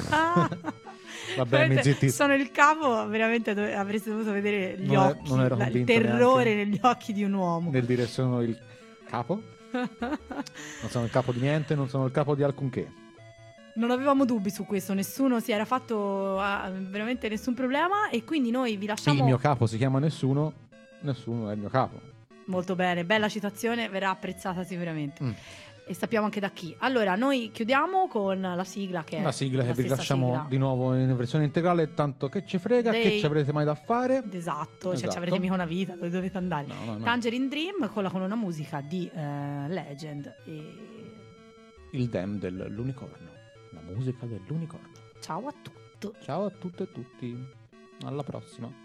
Vabbè, mi Veramente, zitti. sono il capo, veramente dove- avreste dovuto vedere gli Non è- occhi, non ero la- il convinto terrore neanche. negli occhi di un uomo. Nel dire sono il capo. Non sono il capo di niente, non sono il capo di alcunché. Non avevamo dubbi su questo, nessuno si era fatto ah, veramente nessun problema e quindi noi vi lasciamo Il mio capo si chiama nessuno, nessuno è il mio capo. molto bene, bella citazione, verrà apprezzata sicuramente. Mm. E sappiamo anche da chi. Allora, noi chiudiamo con la sigla che è la sigla che la vi rilasciamo sigla. di nuovo in versione integrale, tanto che ci frega, Dei... che ci avrete mai da fare. Esatto, esatto. Cioè ci avrete mica una vita, dove dovete andare. No, no, no. Tangerine Dream con la colonna musica di uh, Legend e... il dem dell'unicorno, la musica dell'unicorno. Ciao a tutti. Ciao a tutte e tutti, alla prossima.